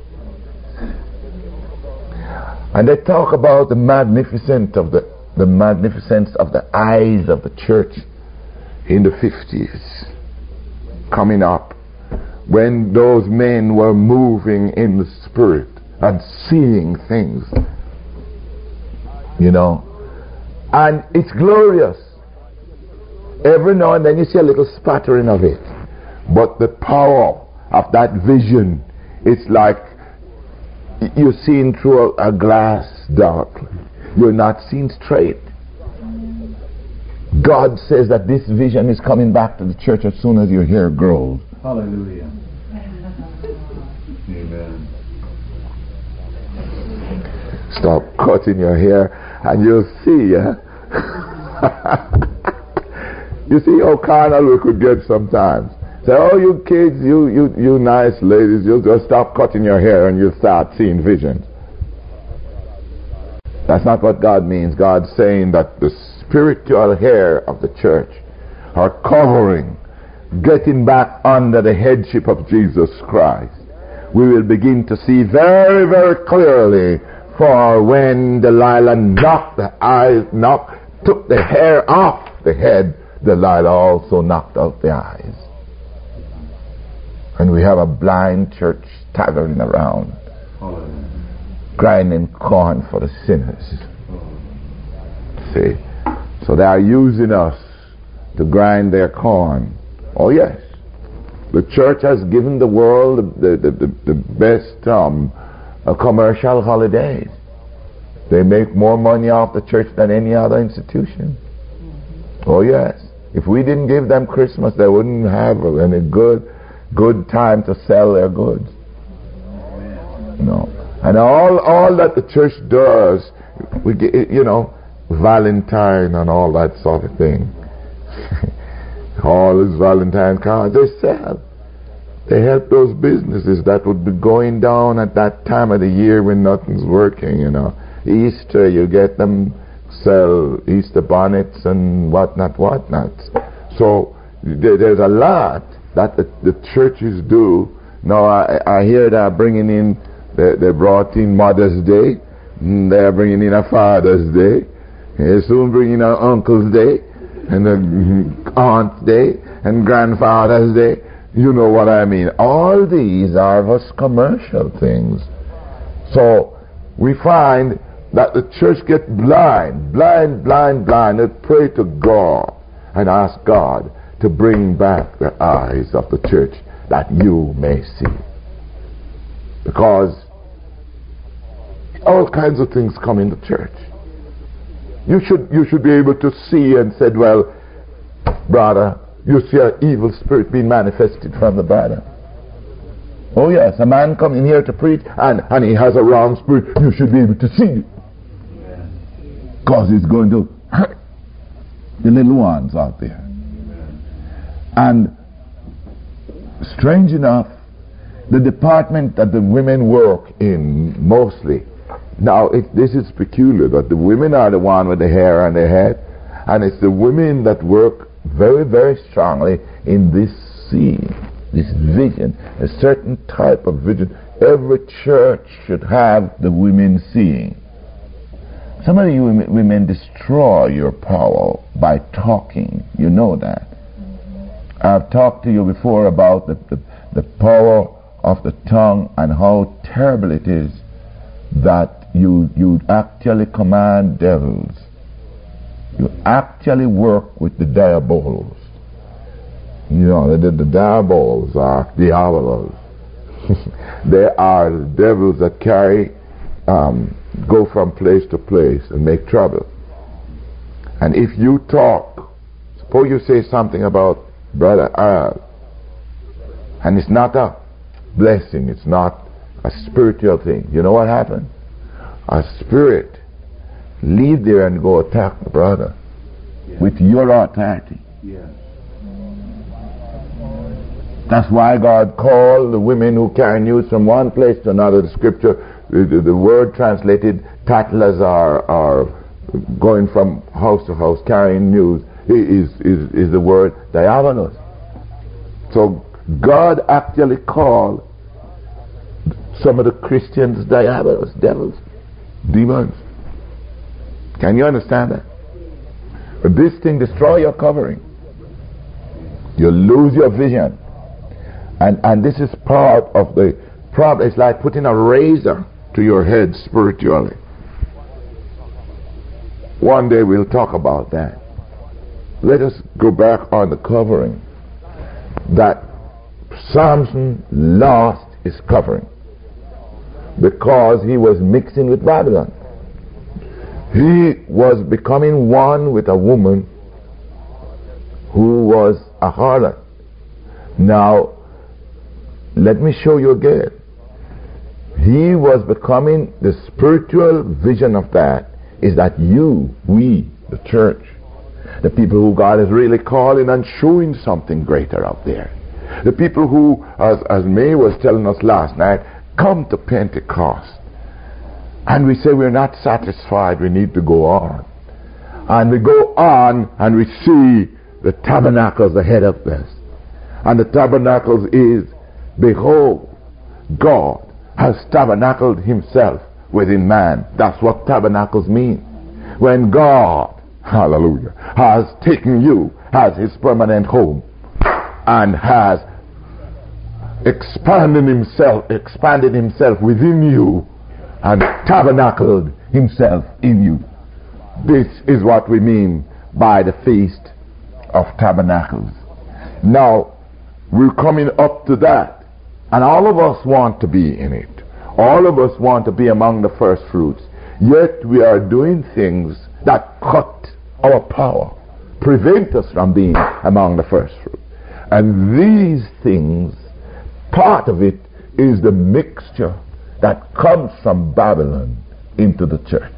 And they talk about the magnificence of the the magnificence of the eyes of the church in the fifties coming up, when those men were moving in the spirit and seeing things, you know, and it's glorious. Every now and then you see a little spattering of it, but the power of that vision, it's like you're seeing through a, a glass darkly. You're not seeing straight. God says that this vision is coming back to the church as soon as your hair grows. Hallelujah. Amen. Stop cutting your hair and you'll see. Huh? You see how carnal we could get sometimes. Say, oh, you kids, you, you, you nice ladies, you'll just stop cutting your hair and you'll start seeing visions. That's not what God means. God's saying that the spiritual hair of the church are covering, getting back under the headship of Jesus Christ. We will begin to see very, very clearly, for when Delilah knocked the eyes, knocked, took the hair off the head, Delilah also knocked out the eyes. And we have a blind church staggering around, grinding corn for the sinners. See? So they are using us to grind their corn. Oh yes. The church has given the world the, the, the, the best um, uh, commercial holidays. They make more money off the church than any other institution. Oh yes. If we didn't give them Christmas, they wouldn't have any good good time to sell their goods. No. And all all that the church does, we get, you know, Valentine and all that sort of thing. All these Valentine cards they sell. They help those businesses that would be going down at that time of the year when nothing's working, you know. Easter, you get them sell Easter bonnets and whatnot, whatnot. So there, there's a lot that the, the churches do. Now I, I hear they're bringing in, they, they brought in Mother's Day, they're bringing in a Father's Day, they're soon bringing in an Uncle's Day, and an Aunt's Day, and Grandfather's Day. You know what I mean. All these are just commercial things. So we find that the church get blind, blind, blind, blind, and pray to God and ask God to bring back the eyes of the church that you may see. Because all kinds of things come in the church. You should you should be able to see and say, well, brother, you see an evil spirit being manifested from the brother. Oh yes, a man coming here to preach and, and he has a wrong spirit. You should be able to see it. Because it's going to hurt the little ones out there. And strange enough, the department that the women work in mostly, now it, this is peculiar, that the women are the one with the hair on their head, and it's the women that work very, very strongly in this seeing, this vision, a certain type of vision. Every church should have the women seeing. Some of you women, women destroy your power by talking. You know that. I've talked to you before about the, the, the power of the tongue and how terrible it is that you you actually command devils. You actually work with the diabolos. You know, the, the diabolos are diabolos. They are the devils that carry, um, go from place to place and make trouble. And if you talk, suppose you say something about Brother Earl, and it's not a blessing, it's not a spiritual thing, you know what happened? A spirit leave there and go attack the brother, yeah, with your authority. Yeah. That's why God called the women who carry news from one place to another. The scripture, the, the word translated tattlers are, are going from house to house carrying news, is, is, is the word diabolos. So God actually called some of the Christians diabolos, devils, demons. Can you understand that? But this thing destroy your covering. You lose your vision. And and this is part of the problem. It's like putting a razor to your head spiritually. One day we'll talk about that. Let us go back on the covering. That Samson lost his covering because he was mixing with Babylon. He was becoming one with a woman who was a harlot. Now, let me show you again. He was becoming, the spiritual vision of that is that you, we, the church, the people who God is really calling and showing something greater out there. The people who, as, as May was telling us last night, come to Pentecost. And we say we're not satisfied, we need to go on. And we go on and we see the tabernacles ahead of us. And the tabernacles is, behold, God has tabernacled himself within man. That's what tabernacles mean. When God, hallelujah, has taken you as his permanent home and has expanded himself, expanded himself within you and tabernacled himself in you. This is what we mean by the Feast of Tabernacles. Now, we're coming up to that, and all of us want to be in it. All of us want to be among the first fruits. Yet we are doing things that cut our power, prevent us from being among the first fruit. And these things, part of it is the mixture that comes from Babylon into the church.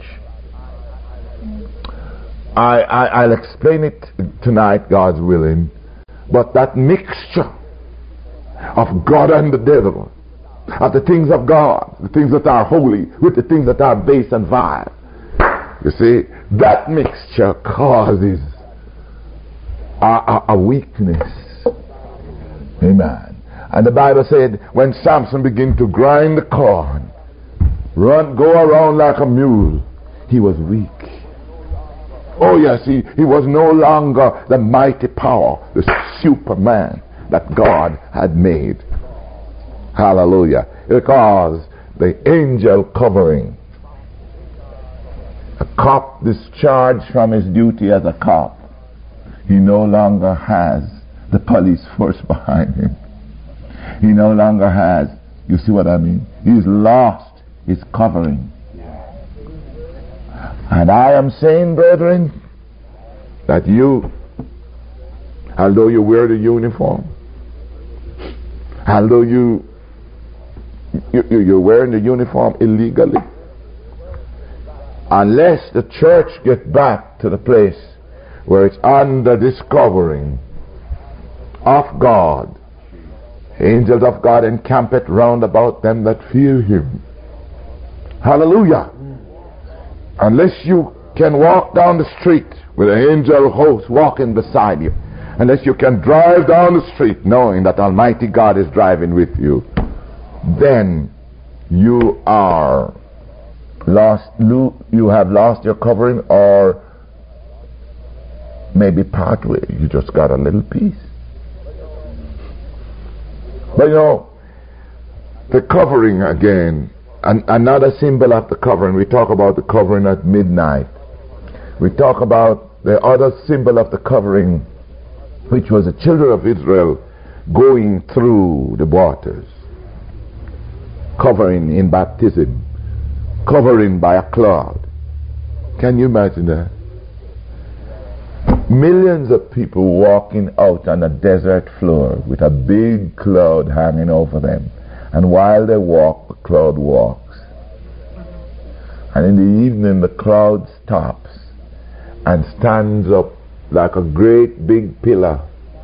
I, I, I'll explain it tonight, God's willing. But that mixture of God and the devil, of the things of God, the things that are holy, with the things that are base and vile, you see, that mixture causes a, a, a weakness. Amen. And the Bible said, when Samson began to grind the corn, run, go around like a mule, he was weak. Oh yes, he, he was no longer the mighty power, the superman that God had made. Hallelujah. Because the angel covering, a cop discharged from his duty as a cop, he no longer has the police force behind him. He no longer has, you see what I mean? He's lost his covering. And I am saying, brethren, that you, although you wear the uniform, although you, you you're wearing the uniform illegally, unless the church gets back to the place where it's under this covering of God, angels of God encampeth round about them that fear him. Hallelujah. Unless you can walk down the street with an angel host walking beside you, unless you can drive down the street knowing that Almighty God is driving with you, then you are lost. You have lost your covering, or maybe partway you just got a little piece. But you know, the covering again, an, another symbol of the covering. We talk about the covering at midnight. We talk about the other symbol of the covering, which was the children of Israel going through the waters, covering in baptism, covering by a cloud. Can you imagine that? Millions of people walking out on a desert floor with a big cloud hanging over them, and while they walk, the cloud walks, and in the evening the cloud stops and stands up like a great big pillar.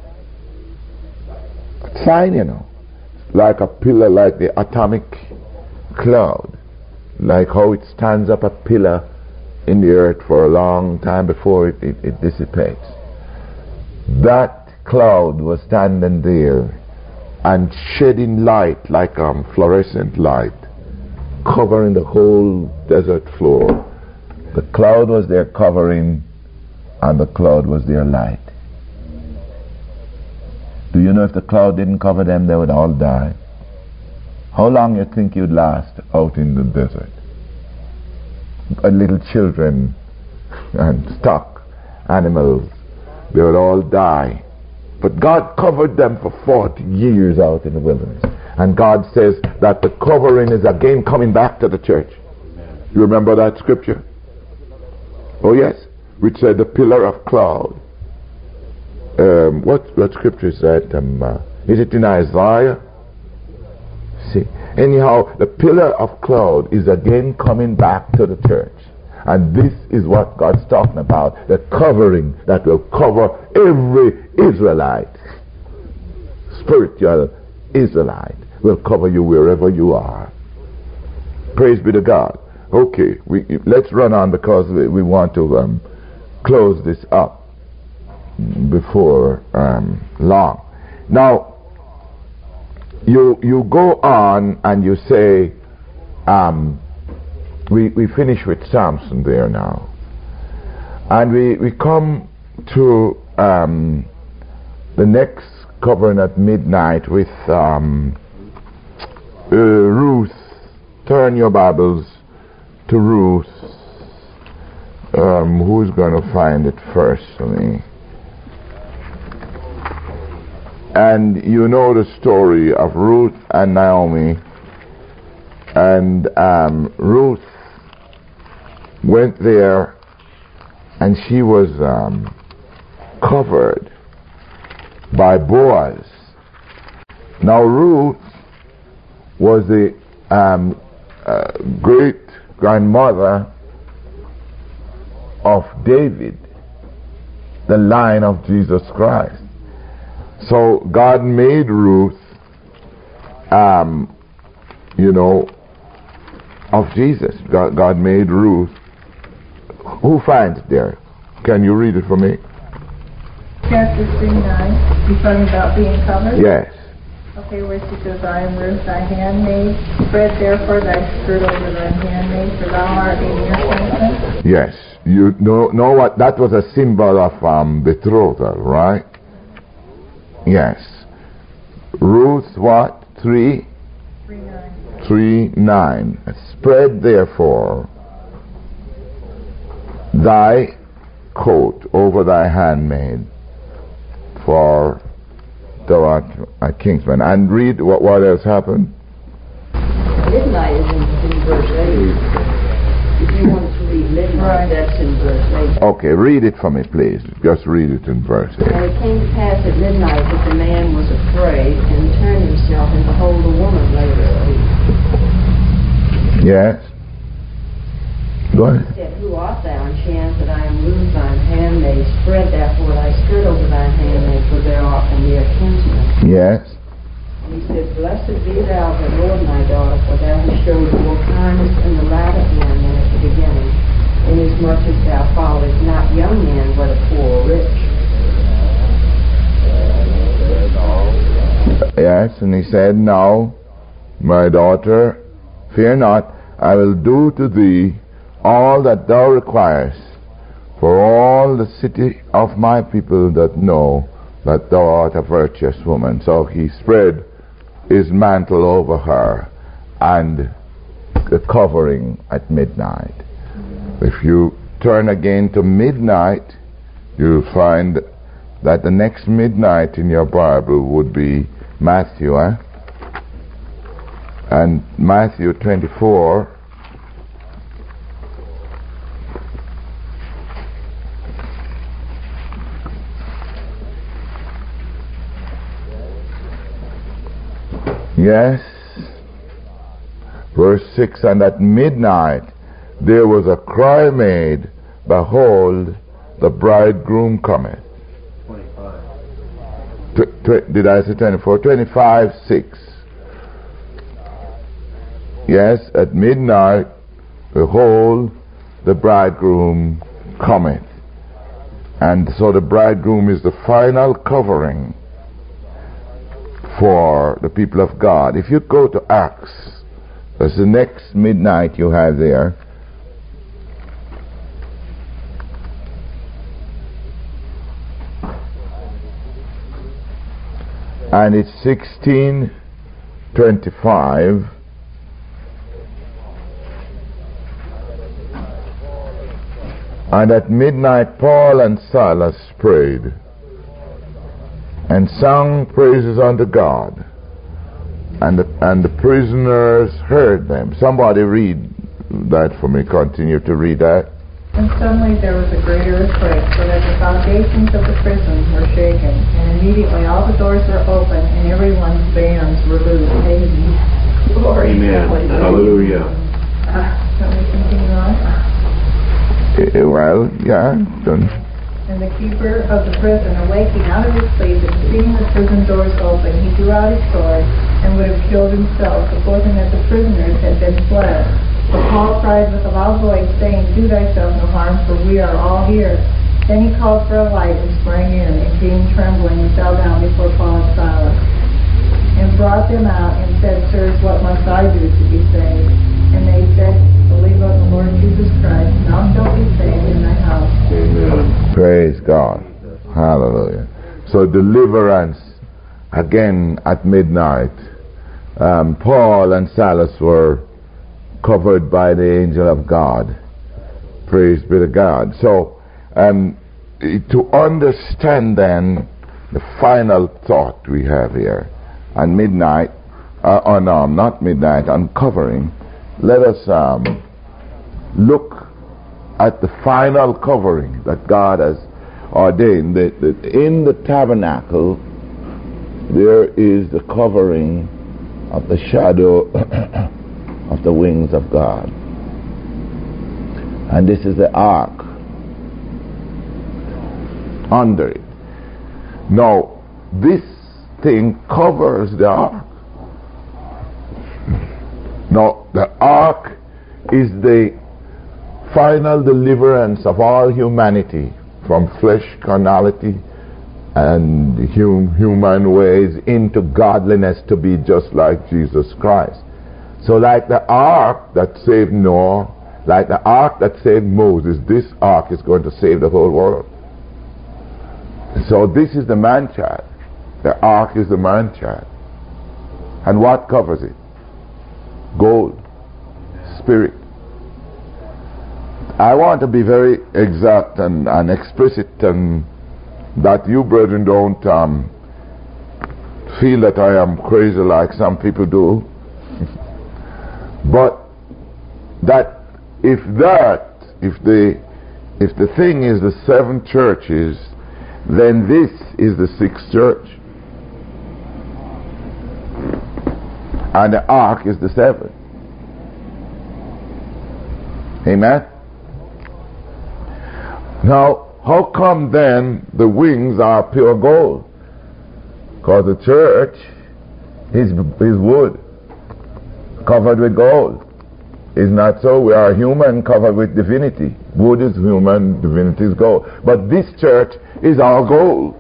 Fine, you know, like a pillar, like the atomic cloud, like how it stands up a pillar in the earth for a long time before it, it, it dissipates. That cloud was standing there and shedding light like um, fluorescent light, covering the whole desert floor. The cloud was their covering, and the cloud was their light. Do you know if the cloud didn't cover them, they would all die? How long you think you'd last out in the desert? Uh, little children and stock animals, they would all die. But God covered them for forty years out in the wilderness. And God says that the covering is again coming back to the church. You remember that scripture? Oh yes, which said the pillar of cloud. Um, what what scripture is that? Um, uh, is it in Isaiah? See, anyhow, the pillar of cloud is again coming back to the church. And this is what God's talking about, the covering that will cover every Israelite. Spiritual Israelite will cover you wherever you are. Praise be to God. Okay, we, let's run on because we, we want to um, close this up before um, long. Now, you you go on and you say, um, we we finish with Samson there now, and we we come to um, the next covering at midnight with um, uh, Ruth. Turn your Bibles to Ruth. Um, who's going to find it first for me? And you know the story of Ruth and Naomi. And um, Ruth went there, and she was um, covered by Boaz. Now Ruth was the um, uh, great grandmother of David, the line of Jesus Christ. So God made Ruth, um, you know, of Jesus. God, God made Ruth. Who finds it there? Can you read it for me? Chapter three nine. You're talking about being covered? Yes. Okay, where she says, I am Ruth, thy handmaid. Spread therefore thy skirt over thy handmaid, for thou art a near kinsman. Yes. You know, know what? That was a symbol of um, betrothal, right? Yes. Ruth what? Three? Three nine. Three nine. Spread therefore thy coat over thy handmaid, for thou art a kinsman. And read what, what else happened. Midnight is in, in verse eight. If you want to read midnight, that's in verse eight. Okay, read it for me, please. Just read it in verse eight. And it came to pass at midnight that the man was afraid and turned himself, and behold, a woman lay asleep. Yes. Go ahead. He said, Who art thou? And she answered, I am Ruth, thine handmaid. Spread therefore thy skirt over thine handmaid, for thou art a near kinsman. Yes. And he said, Blessed be thou the Lord, my daughter, for thou hast showed more kindness in the latter end than at the beginning, inasmuch as thou followest not young men, but a poor or rich. Yes, and he said, Now, my daughter, fear not, I will do to thee all that thou requirest, for all the city of my people that know that thou art a virtuous woman. So he spread his mantle over her and the covering at midnight. If you turn again to midnight, you'll find that the next midnight in your Bible would be Matthew, eh? And Matthew twenty-four. Yes. Verse six, and at midnight there was a cry made, Behold, the bridegroom cometh. twenty-five. Tw- tw- did I say twenty-four? twenty-five, six. Yes, at midnight, behold, the bridegroom cometh. And so the bridegroom is the final covering for the people of God. If you go to Acts, that's the next midnight you have there. And it's sixteen twenty-five. And at midnight Paul and Silas prayed and sang praises unto God, and the, and the prisoners heard them. Somebody read that for me. Continue to read that. And suddenly there was a great earthquake, so that the foundations of the prison were shaken, and immediately all the doors were open, and everyone's bands were loosed. Amen. Glory. Amen. Hallelujah. Uh, can we continue on? Uh, well, yeah. Done. And the keeper of the prison, awaking out of his sleep and seeing the prison doors open, he drew out his sword and would have killed himself, supposing that the prisoners had been fled. But Paul cried with a loud voice, saying, Do thyself no harm, for we are all here. Then he called for a light and sprang in, and being trembling, and fell down before Paul and Silas, and brought them out, and said, Sirs, what must I do to be saved? And they said, Believe on the Lord Jesus Christ, and thou shalt be saved in thy house. Amen. Praise God. Hallelujah. So deliverance again at midnight. Um, Paul and Silas were covered by the angel of God. Praise be to God. So um, to understand then the final thought we have here on midnight, uh, on um, not midnight, on covering, let us um, look at the final covering that God has ordained. That, that in the tabernacle there is the covering of the shadow of the wings of God, and this is the ark under it. Now this thing covers the ark. Now the ark is the final deliverance of all humanity from flesh carnality and hum, human ways into godliness to be just like Jesus Christ. So like the ark that saved Noah, like the ark that saved Moses, this ark is going to save the whole world. So this is the man-child. The ark is the man-child. And what covers it? Gold, spirit. I want to be very exact and, and explicit, and that you brethren don't um, feel that I am crazy like some people do. But that if that, if the, if the thing is the seven churches, then this is the sixth church. And the ark is the seventh. Amen? Now, how come then the wings are pure gold? Because the church is, is wood covered with gold. Is not so? We are human covered with divinity. Wood is human, divinity is gold. But this church is all gold.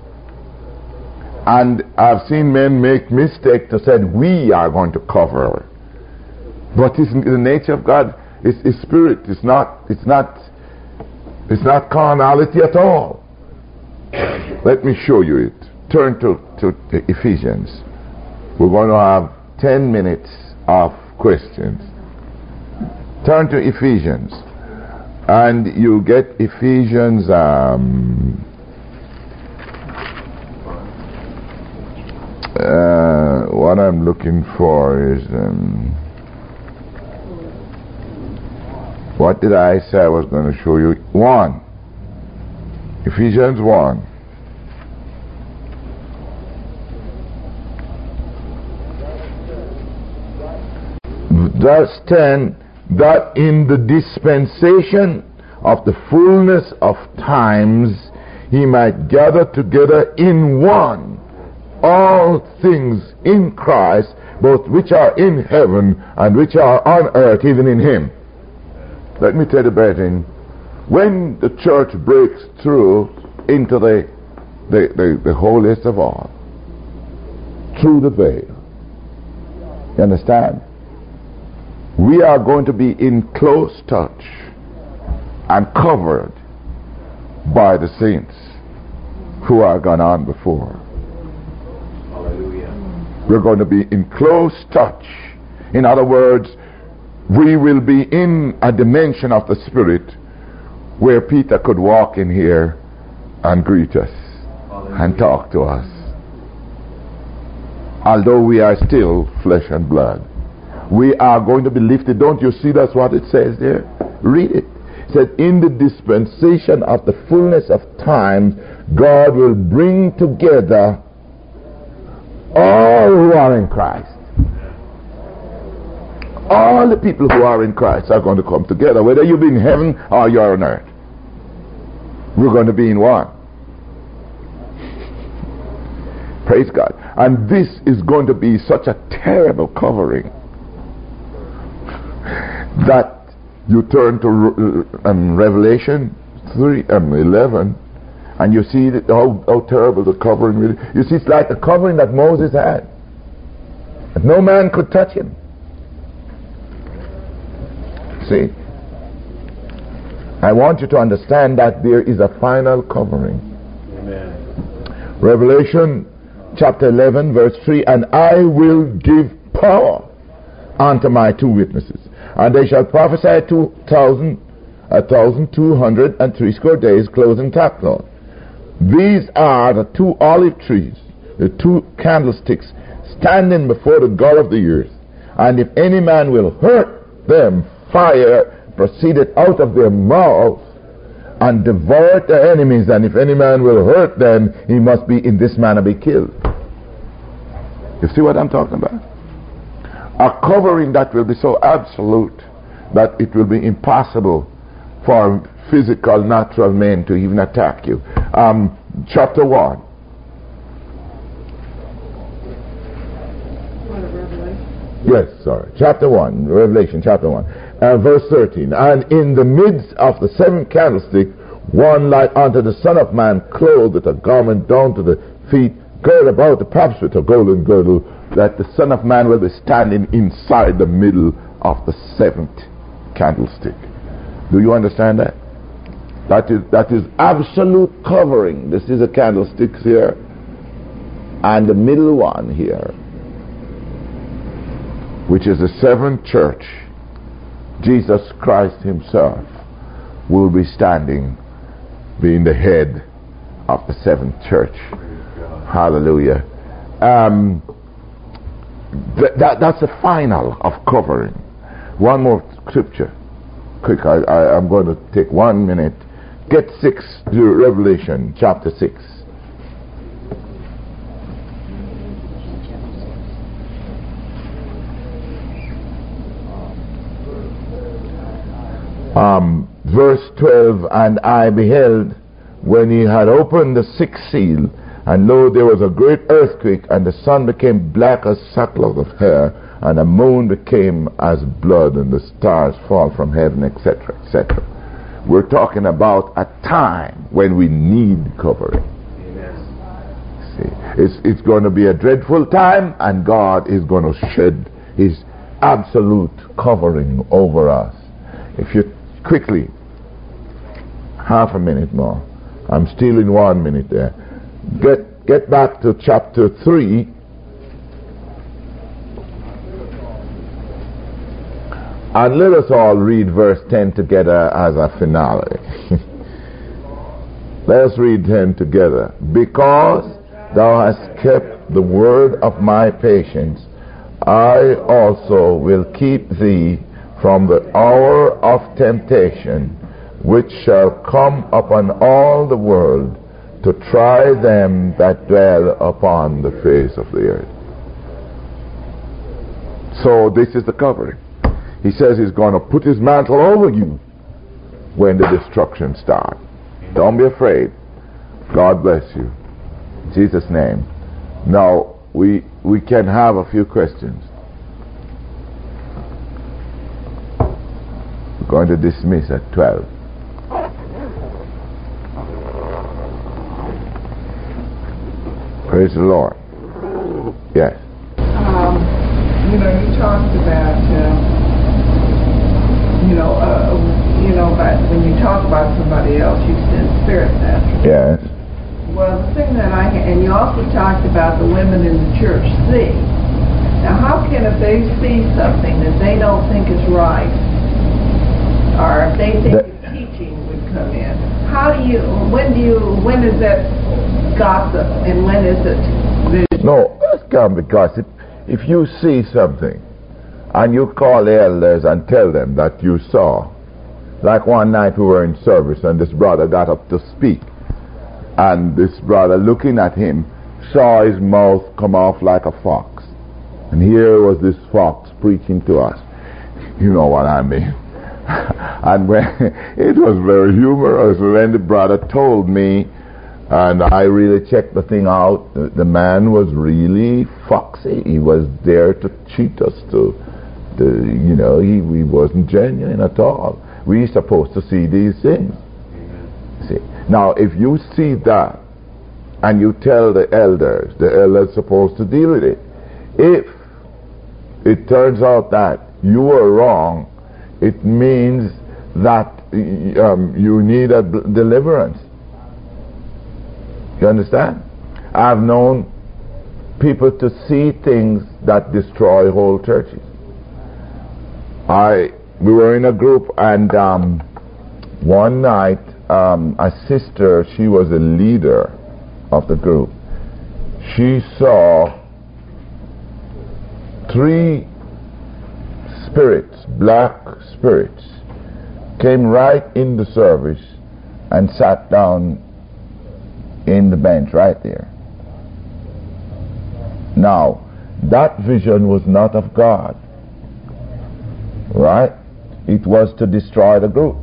And I've seen men make mistake to say we are going to cover. But it's the nature of God. It's, it's spirit. It's not. It's not. It's not carnality at all. Let me show you it. Turn to, to Ephesians. We're going to have ten minutes of questions. Turn to Ephesians, and you get Ephesians. Um, uh, what I'm looking for is. Um, what did I say I was going to show you? One. Ephesians one. Verse ten, that in the dispensation of the fullness of times he might gather together in one all things in Christ, both which are in heaven and which are on earth, even in him. Let me tell you, brethren, when the church breaks through into the, the, the, the holiest of all, through the veil, you understand? We are going to be in close touch and covered by the saints who are gone on before. Hallelujah. We're going to be in close touch. In other words, we will be in a dimension of the Spirit where Peter could walk in here and greet us. Hallelujah. And talk to us. Although we are still flesh and blood. We are going to be lifted. Don't you see that's what it says there? Read it. It said, in the dispensation of the fullness of time, God will bring together all who are in Christ. All the people who are in Christ are going to come together, whether you be in heaven or you're on earth. We're going to be in one. Praise God. And this is going to be such a terrible covering that you turn to um, Revelation three, um, eleven, and you see that how, how terrible the covering really. You see, it's like the covering that Moses had, that no man could touch him. See, I want you to understand that there is a final covering. Amen. Revelation chapter eleven, verse three, and I will give power unto my two witnesses, and they shall prophesy two thousand, a thousand two hundred and threescore days, closing tackle. These are the two olive trees, the two candlesticks, standing before the God of the earth. And if any man will hurt them, fire proceeded out of their mouth and devoured their enemies. And if any man will hurt them, he must be in this manner be killed. You see what I'm talking about? A covering that will be so absolute that it will be impossible for physical, natural men to even attack you. Um, chapter one. Yes, sorry. Chapter one, Revelation chapter one, uh, verse thirteen. And in the midst of the seventh candlestick, one like unto the Son of Man, clothed with a garment down to the feet, girded about the paps with a golden girdle, that the Son of Man will be standing inside the middle of the seventh candlestick. Do you understand that? That is, that is absolute covering. This is a candlestick here, and the middle one here, which is the seventh church. Jesus Christ himself will be standing, being the head of the seventh church. Hallelujah. um, th- that, that's the final of covering. One more scripture. Quick, I, I, I'm going to take one minute. Get six, Revelation chapter six. Um, verse twelve, and I beheld when he had opened the sixth seal, and lo, there was a great earthquake, and the sun became black as sackcloth of hair, and the moon became as blood, and the stars fall from heaven, et cetera, et cetera. We're talking about a time when we need covering. Amen. See, it's it's going to be a dreadful time, and God is going to shed His absolute covering over us. If you quickly, half a minute more. I'm still in one minute there. Get get back to chapter three. And let us all read verse ten together as a finale. Let us read ten together. Because thou hast kept the word of my patience, I also will keep thee from the hour of temptation, which shall come upon all the world, to try them that dwell upon the face of the earth. So this is the covering. He says he's going to put his mantle over you when the destruction starts. Don't be afraid. God bless you. In Jesus' name. Now, we, we can have a few questions. We're going to dismiss at twelve. Praise the Lord. Yes. Um, you know, you talked about, uh, you know, uh, you know, about when you talk about somebody else, you send spirits after them. Yes. Well, the thing that I and you also talked about the women in the church see. Now, how can if they see something that they don't think is right, or if they think the teaching would come in? How do you? When do you? When is that gossip, and when is it vision? No, it can't be gossip. If you see something, and you call the elders and tell them that you saw, like one night we were in service, and this brother got up to speak, and this brother, looking at him, saw his mouth come off like a fox, and here was this fox preaching to us. You know what I mean. And when it was very humorous when the brother told me, and I really checked the thing out, the, the man was really foxy. He was there to cheat us, to, to you know, he, he wasn't genuine at all. We're supposed to see these things. See, now if you see that and you tell the elders, the elders supposed to deal with it. If it turns out that you were wrong, it means that um, you need a b- deliverance. You understand? I've known people to see things that destroy whole churches. I we were in a group, and um, one night um, a sister, she was a leader of the group. She saw three spirits, black spirits, came right in the service and sat down in the bench right there. Now, that vision was not of God, right? It was to destroy the group.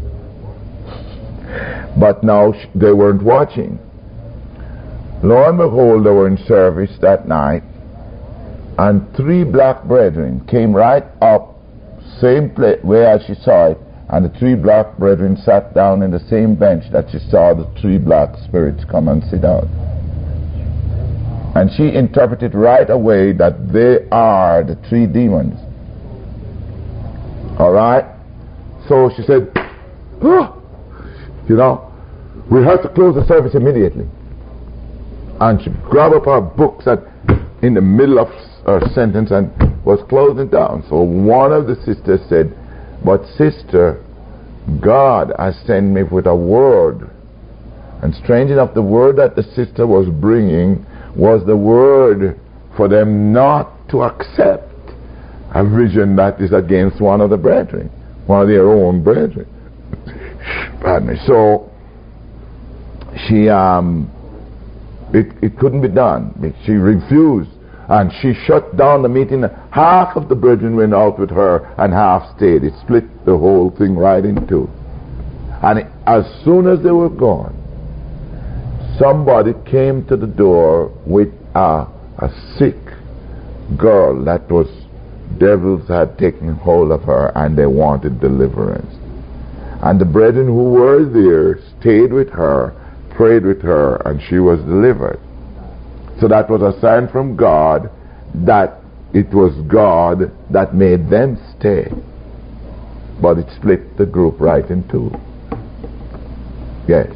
But now sh- they weren't watching. Lo and behold, they were in service that night, and three black brethren came right up, same place where as she saw it, and the three black brethren sat down in the same bench that she saw the three black spirits come and sit down. And she interpreted right away that they are the three demons. Alright? So she said, oh, you know, we have to close the service immediately. And she grabbed up her books and in the middle of her sentence and was closing down. So one of the sisters said, but sister, God has sent me with a word. And strange enough, the word that the sister was bringing was the word for them not to accept a vision that is against one of the brethren, one of their own brethren. Pardon me. So she, um, it, it couldn't be done. She refused, and she shut down the meeting. Half of the brethren went out with her, and half stayed. It split the whole thing right in two. And it, as soon as they were gone, somebody came to the door with a, a sick girl that was, devils had taken hold of her, and they wanted deliverance. And the brethren who were there stayed with her, prayed with her, and she was delivered. So that was a sign from God that it was God that made them stay. But it split the group right in two. Yes.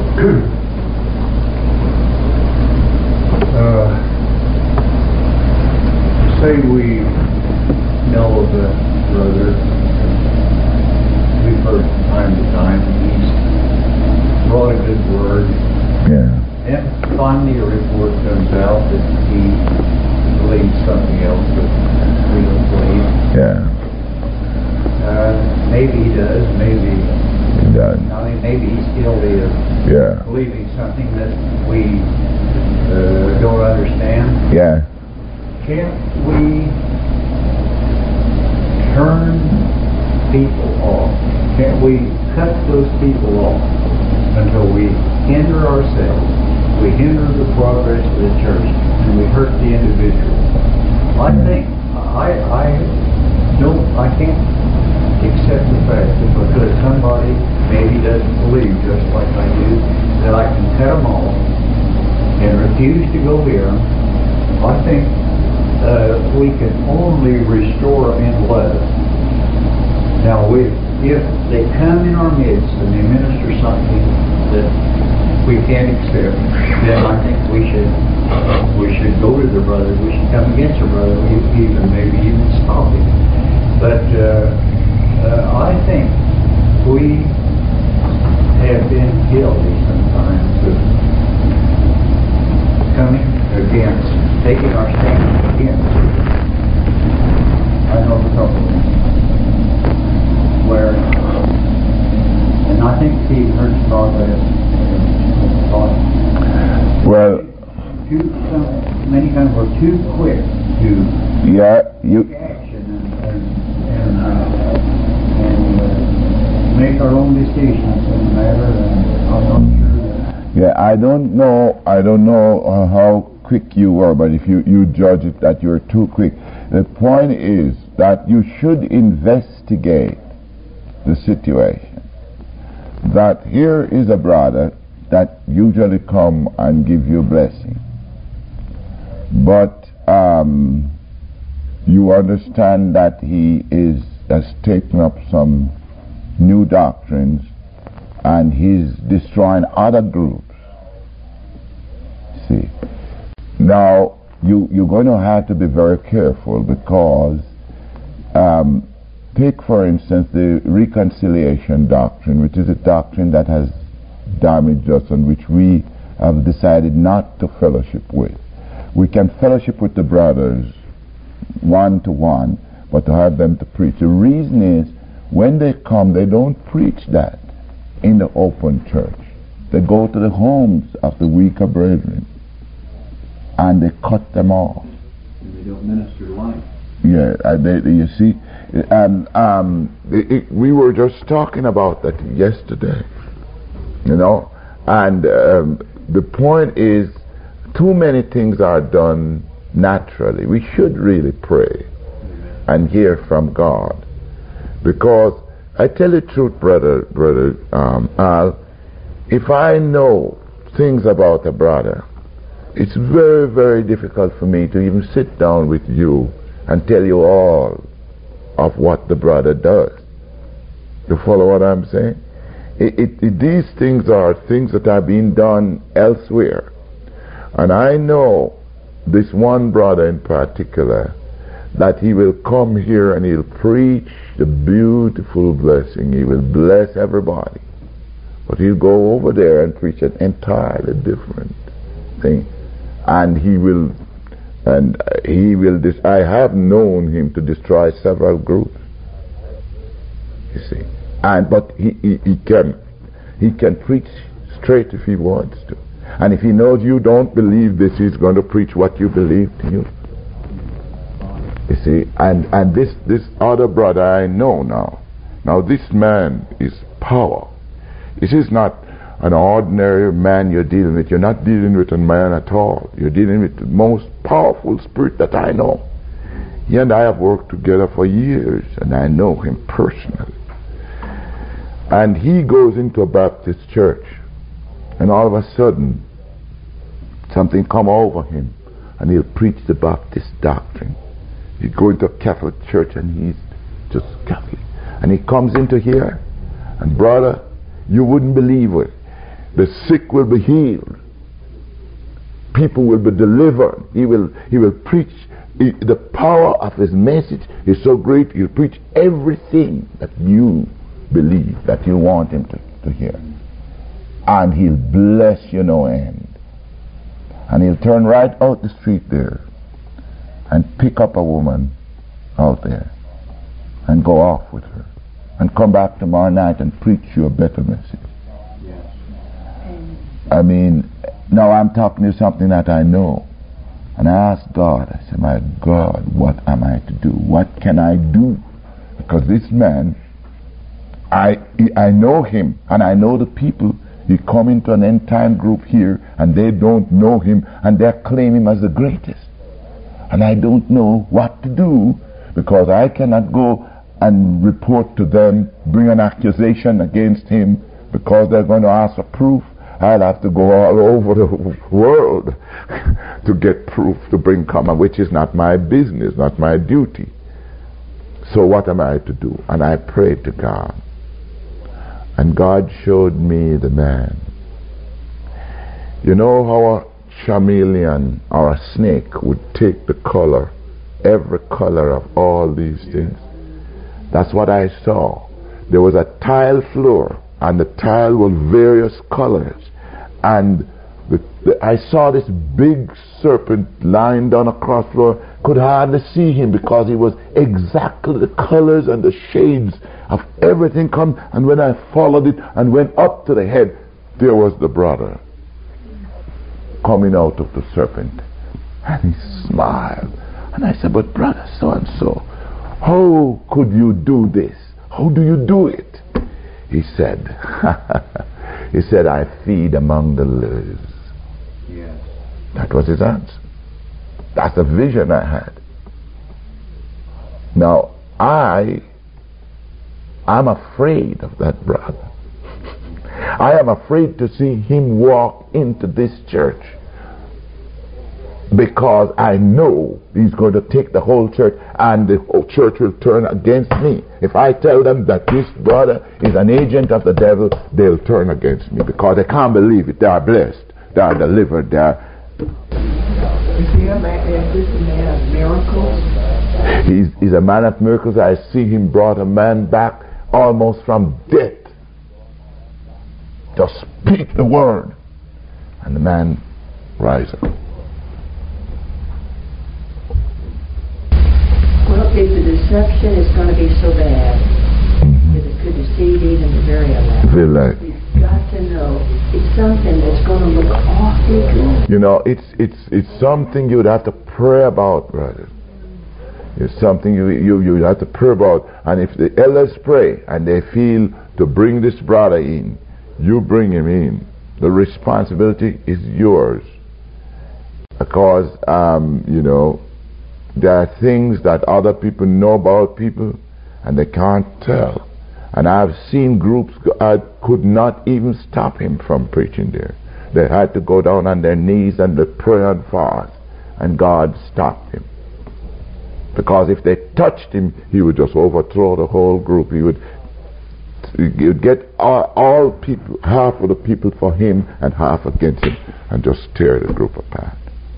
Uh, say we know of a brother, we've heard from time to time, he's brought a good word. Yeah. And finally a report comes out that he believes something else that we don't believe. Yeah. Uh, maybe he does, maybe He does. I mean, maybe he's guilty of Yeah. believing something that we uh, don't understand. Yeah. Can't we turn people off? Can't we cut those people off until we hinder ourselves, we hinder the progress of the church, and we hurt the individual? I think, I, I don't, I can't accept the fact that because somebody maybe doesn't believe just like I do, that I can cut them off and refuse to go hear them. I think uh, we can only restore them in love. Now, we, if they come in our midst and they minister something that we can't accept, then I think we should we should go to the brother. We should come against the brother, even maybe even stop him. But uh, uh, I think we have been guilty sometimes of coming against, taking our stand against. I know a couple of them where, and I think Steve Hurt's progress taught. Well, Too, some, many times we're too quick to yeah, you. take action and and, and, uh, and uh, make our own decisions in the matter. And I'm not sure that. Yeah, I don't know. I don't know uh, how quick you were, but if you you judge it that you're too quick, the point is that you should investigate the situation. That here is a brother that usually come and give you blessing, but um, you understand that he is has taken up some new doctrines and he's destroying other groups. See, now you you're going to have to be very careful, because um, take for instance the reconciliation doctrine, which is a doctrine that has damaged us and which we have decided not to fellowship with. We can fellowship with the brothers one to one, but to have them to preach. The reason is, when they come, they don't preach that in the open church. They go to the homes of the weaker brethren and they cut them off. And they don't minister life. Yeah, uh, they, they, you see, um, um, it, it, we were just talking about that yesterday, you know, and um, the point is, too many things are done naturally. We should really pray and hear from God, because I tell you the truth, brother, brother um, Al, if I know things about a brother, it's very, very difficult for me to even sit down with you and tell you all of what the brother does. You follow what I'm saying? It, it, it, these things are things that are being done elsewhere. And I know this one brother in particular, that he will come here and he'll preach the beautiful blessing. He will bless everybody. But he'll go over there and preach an entirely different thing. and he will, and he will. Dis- I have known him to destroy several groups. You see, and but he, he, he can he can preach straight if he wants to, and if he knows you don't believe this, he's going to preach what you believe to you. You see, and and this this other brother I know now. Now this man is power. This is not an ordinary man you're dealing with. You're not dealing with a man at all. You're dealing with the most powerful spirit that I know. He and I have worked together for years, and I know him personally. And he goes into a Baptist church, and all of a sudden something come over him, and he'll preach the Baptist doctrine. He'd go into a Catholic church, and he's just Catholic. And he comes into here, and brother, you wouldn't believe it. The sick will be healed. People will be delivered. He will he will preach. He, the power of his message is so great, he'll preach everything that you believe, that you want him to, to hear. And he'll bless you no end. And he'll turn right out the street there and pick up a woman out there and go off with her and come back tomorrow night and preach you a better message. Yes. I mean, now I'm talking to you something that I know. And I asked God, I said, my God, what am I to do? What can I do? Because this man, I I know him, and I know the people. He come into an end time group here, and they don't know him, and they claim him as the greatest. And I don't know what to do, because I cannot go and report to them, bring an accusation against him, because they're going to ask for proof. I'll have to go all over the world to get proof, to bring common, which is not my business, not my duty. So what am I to do? And I prayed to God. And God showed me the man. You know how a chameleon or a snake would take the color, every color of all these things? That's what I saw. There was a tile floor, and the tile was various colors. And the, the, I saw this big serpent lying down across the floor. Could hardly see him because he was exactly the colors and the shades of everything come. And when I followed it and went up to the head, there was the brother coming out of the serpent. And he smiled. And I said, but brother so-and-so, how could you do this? How do you do it? He said, he said, I feed among the lilies. Yes. That was his answer. That's the vision I had. Now, I am afraid of that brother. I am afraid to see him walk into this church, because I know he's going to take the whole church, and the whole church will turn against me. If I tell them that this brother is an agent of the devil, they'll turn against me, because they can't believe it. They are blessed. They are delivered. They are... Is he a man, is this a man of miracles? He's, he's a man of miracles. I see him brought a man back almost from death. Just speak the word, and the man rises up. Well, if the deception is going to be so bad that it could deceive even the very elect, Elect. we've got to know it's something that's going to look awfully good. You know, it's it's it's something you would have to pray about, brother. It's something you you you would have to pray about. And if the elders pray and they feel to bring this brother in, you bring him in. The responsibility is yours, because um, you know, there are things that other people know about people and they can't tell. And I've seen groups uh, could not even stop him from preaching there. They had to go down on their knees and they pray and fast, and God stopped him. Because if they touched him, he would just overthrow the whole group. He would, he would get all, all people, half of the people for him and half against him, and just tear the group apart.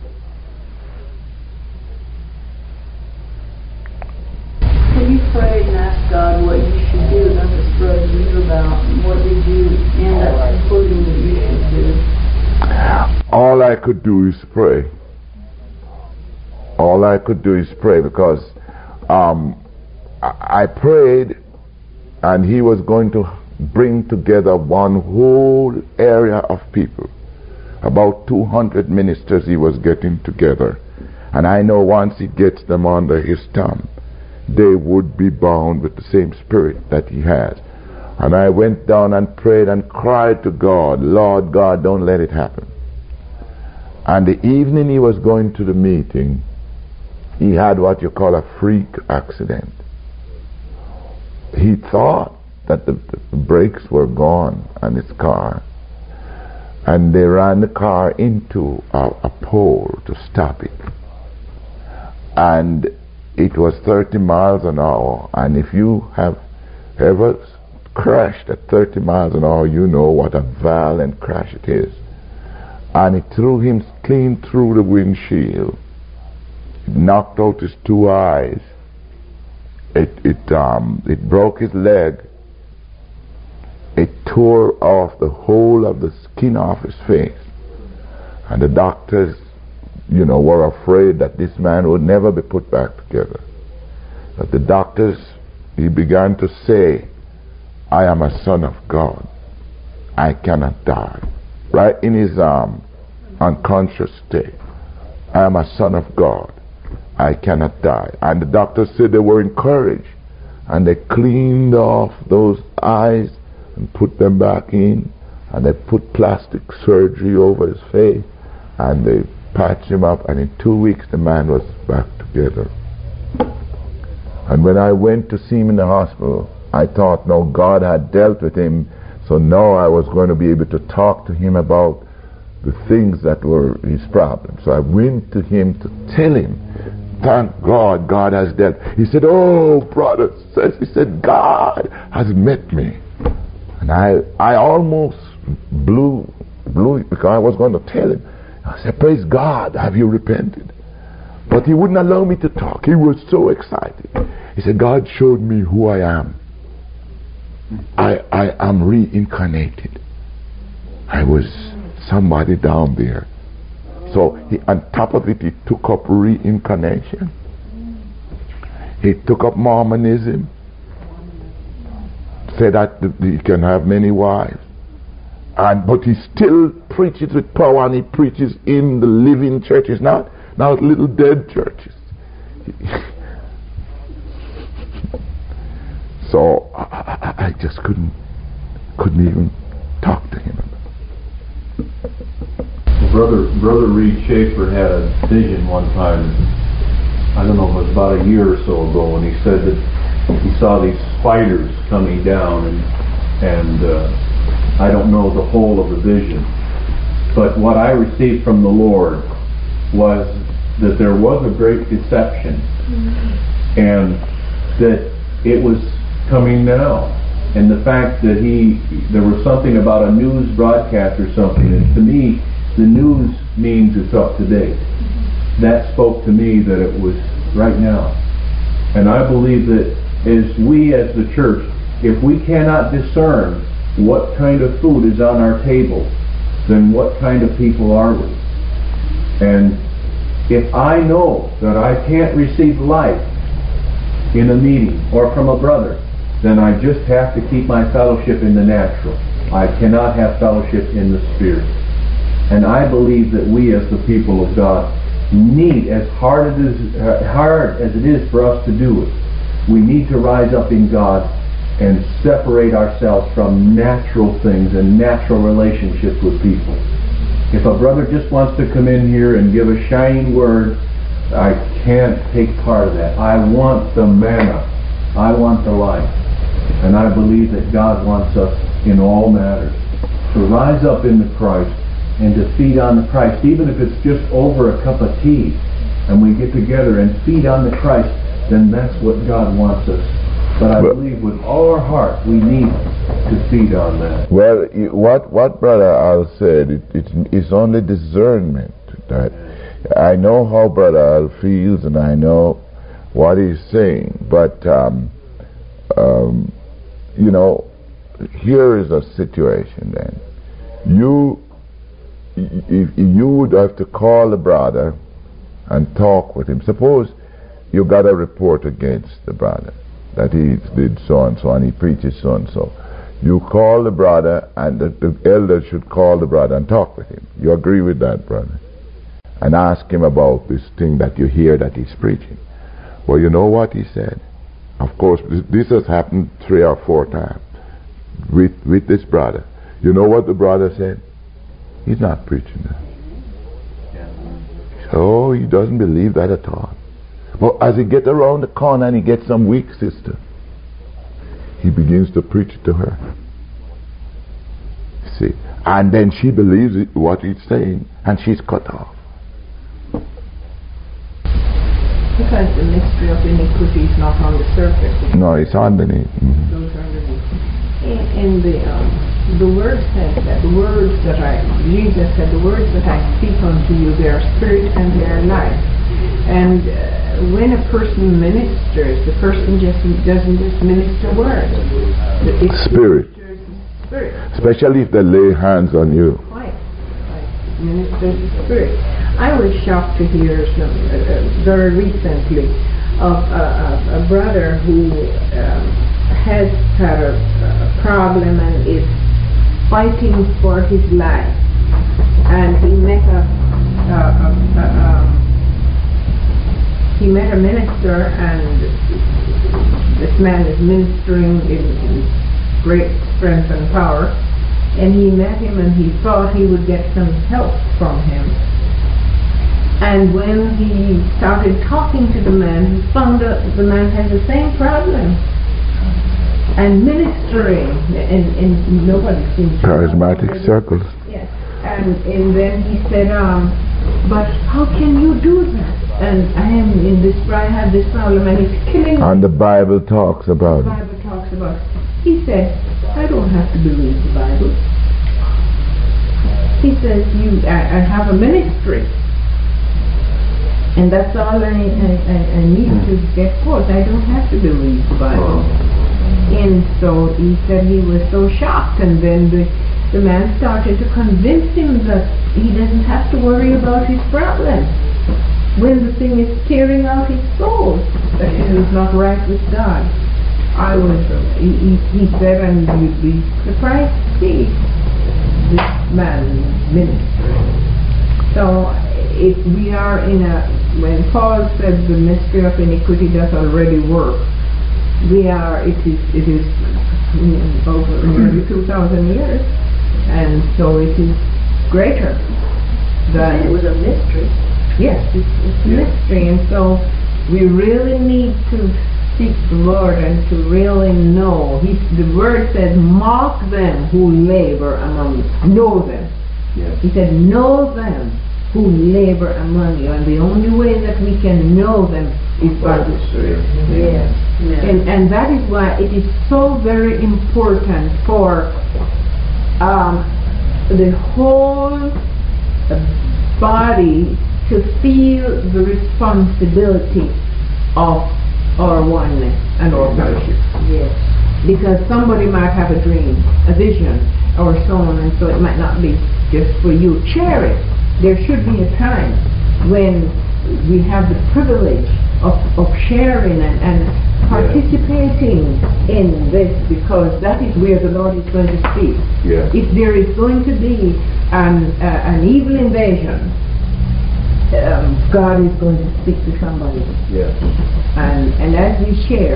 When you prayed and asked God what you should do, that's what struggled you about. What did you end up concluding that you should do? all I could do is pray. All I could do is pray because um, I, I prayed, and he was going to bring together one whole area of people. About two hundred ministers he was getting together. And I know once he gets them under his thumb, they would be bound with the same spirit that he has. And I went down and prayed and cried to God, Lord God, don't let it happen. And the evening he was going to the meeting, he had what you call a freak accident. He thought that the, the brakes were gone on his car, and they ran the car into a, a pole to stop it. And it was thirty miles an hour, and if you have ever crashed at thirty miles an hour, you know what a violent crash it is. And it threw him clean through the windshield. It knocked out his two eyes. It it um it broke his leg. It tore off the whole of the skin off his face. And the doctors, you know, were afraid that this man would never be put back together. But the doctors, he began to say, I am a son of God. I cannot die. Right in his um, unconscious state. I am a son of God. I cannot die. And the doctors said they were encouraged. And they cleaned off those eyes and put them back in. And they put plastic surgery over his face. And they patched him up. And in two weeks the man was back together. And when I went to see him in the hospital, I thought, no, God had dealt with him. So now I was going to be able to talk to him about the things that were his problems. So I went to him to tell him, thank God, God has dealt. He said, oh, brother, he said, God has met me. And I I almost blew, blew it because I was going to tell him. I said, praise God, have you repented? But he wouldn't allow me to talk. He was so excited. He said, God showed me who I am. I, I am reincarnated. I was somebody down there. So he, on top of it, he took up reincarnation. He took up Mormonism. Said that he can have many wives. And but he still preaches with power, and he preaches in the living churches, not not little dead churches. So I, I, I just couldn't couldn't even talk to him. Brother Brother Reed Schaefer had a vision one time. I don't know, it was about a year or so ago, and he said that he saw these spiders coming down, and and uh, I don't know the whole of the vision, but what I received from the Lord was that there was a great deception, mm-hmm. and that it was coming now, and the fact that he there was something about a news broadcast or something, and to me the news means it's up to date. That spoke to me that it was right now, and I believe that as we as the church, if we cannot discern what kind of food is on our table, then what kind of people are we? And if I know that I can't receive life in a meeting or from a brother, then I just have to keep my fellowship in the natural. I cannot have fellowship in the spirit. And I believe that we as the people of God need, as hard as it is, hard as it is for us to do it, we need to rise up in God and separate ourselves from natural things and natural relationships with people. If a brother just wants to come in here and give a shining word, I can't take part of that. I want the manna. I want the life. And I believe that God wants us in all matters to rise up in the Christ and to feed on the Christ, even if it's just over a cup of tea, and we get together and feed on the Christ, then that's what God wants us. But I believe with all our heart we need to feed on that. Well, what what Brother Al said, it, it, it's only discernment. That I know how Brother Al feels, and I know what he's saying, but um, um, you know, here is a situation then. You if you would have to call the brother and talk with him. Suppose you got a report against the brother that he did so and so and he preaches so and so. You call the brother, and the, the elder should call the brother and talk with him. You agree with that, brother? And ask him about this thing that you hear that he's preaching. Well, you know what he said? Of course, this has happened three or four times with, with this brother. You know what the brother said? He's not preaching that. Oh, he doesn't believe that at all. But as he gets around the corner and he gets some weak sister, he begins to preach to her. See? And then she believes it, what he's saying, and she's cut off. Because the mystery of iniquity is not on the surface. No, it's underneath. Mm-hmm. Those are underneath. In, in the um, the word says that the words that I Jesus said the words that I speak unto you, they are spirit and they are life. And uh, when a person ministers, the person just doesn't just minister words. It Spirit. Spirit. Especially if they lay hands on you. Right. Right. Ministers the spirit. I was shocked to hear some uh, uh, very recently of uh, a, a brother who um, has had a, a problem and is fighting for his life. And he met a, a, a, a, a he met a minister, and this man is ministering in, in great strength and power. And he met him, and he thought he would get some help from him. And when he started talking to the man, he found out that the man has the same problem. And ministering, and, and nobody seems to charismatic circles. Yes. And, and then he said, um, but how can you do that? And I am in this, I have this problem, and it's killing me. And the Bible talks about the it. Bible talks about it. He said, I don't have to believe the Bible. He says, you, I, I have a ministry. And that's all I, I, I need to get forth. I don't have to believe the Bible. And so he said he was so shocked, and then the, the man started to convince him that he doesn't have to worry about his problem. When the thing is tearing out his soul, that it is not right with God. I was, he, he, he said, and you'd be surprised to see this man ministry. So if we are in a, when Paul said the mystery of iniquity does already work, we are, it is, it is over nearly two thousand years, and so it is greater than... It was a mystery. Yes, it's, it's a mystery, and so we really need to seek the Lord and to really know. He, the word says, mark them who labor among you. Know them. Yes. He said, know them who labor among you, and the only way that we can know them is by the Spirit. Yes. Yes. And, and that is why it is so very important for um, the whole body to feel the responsibility of our oneness and our fellowship. Yes. Because somebody might have a dream, a vision, or so on, and so it might not be just for you. Share it. There should be a time when we have the privilege of, of sharing and, and participating in this, because that is where the Lord is going to speak. Yeah. If there is going to be an, uh, an evil invasion, um, God is going to speak to somebody. Yes. And, and as we share,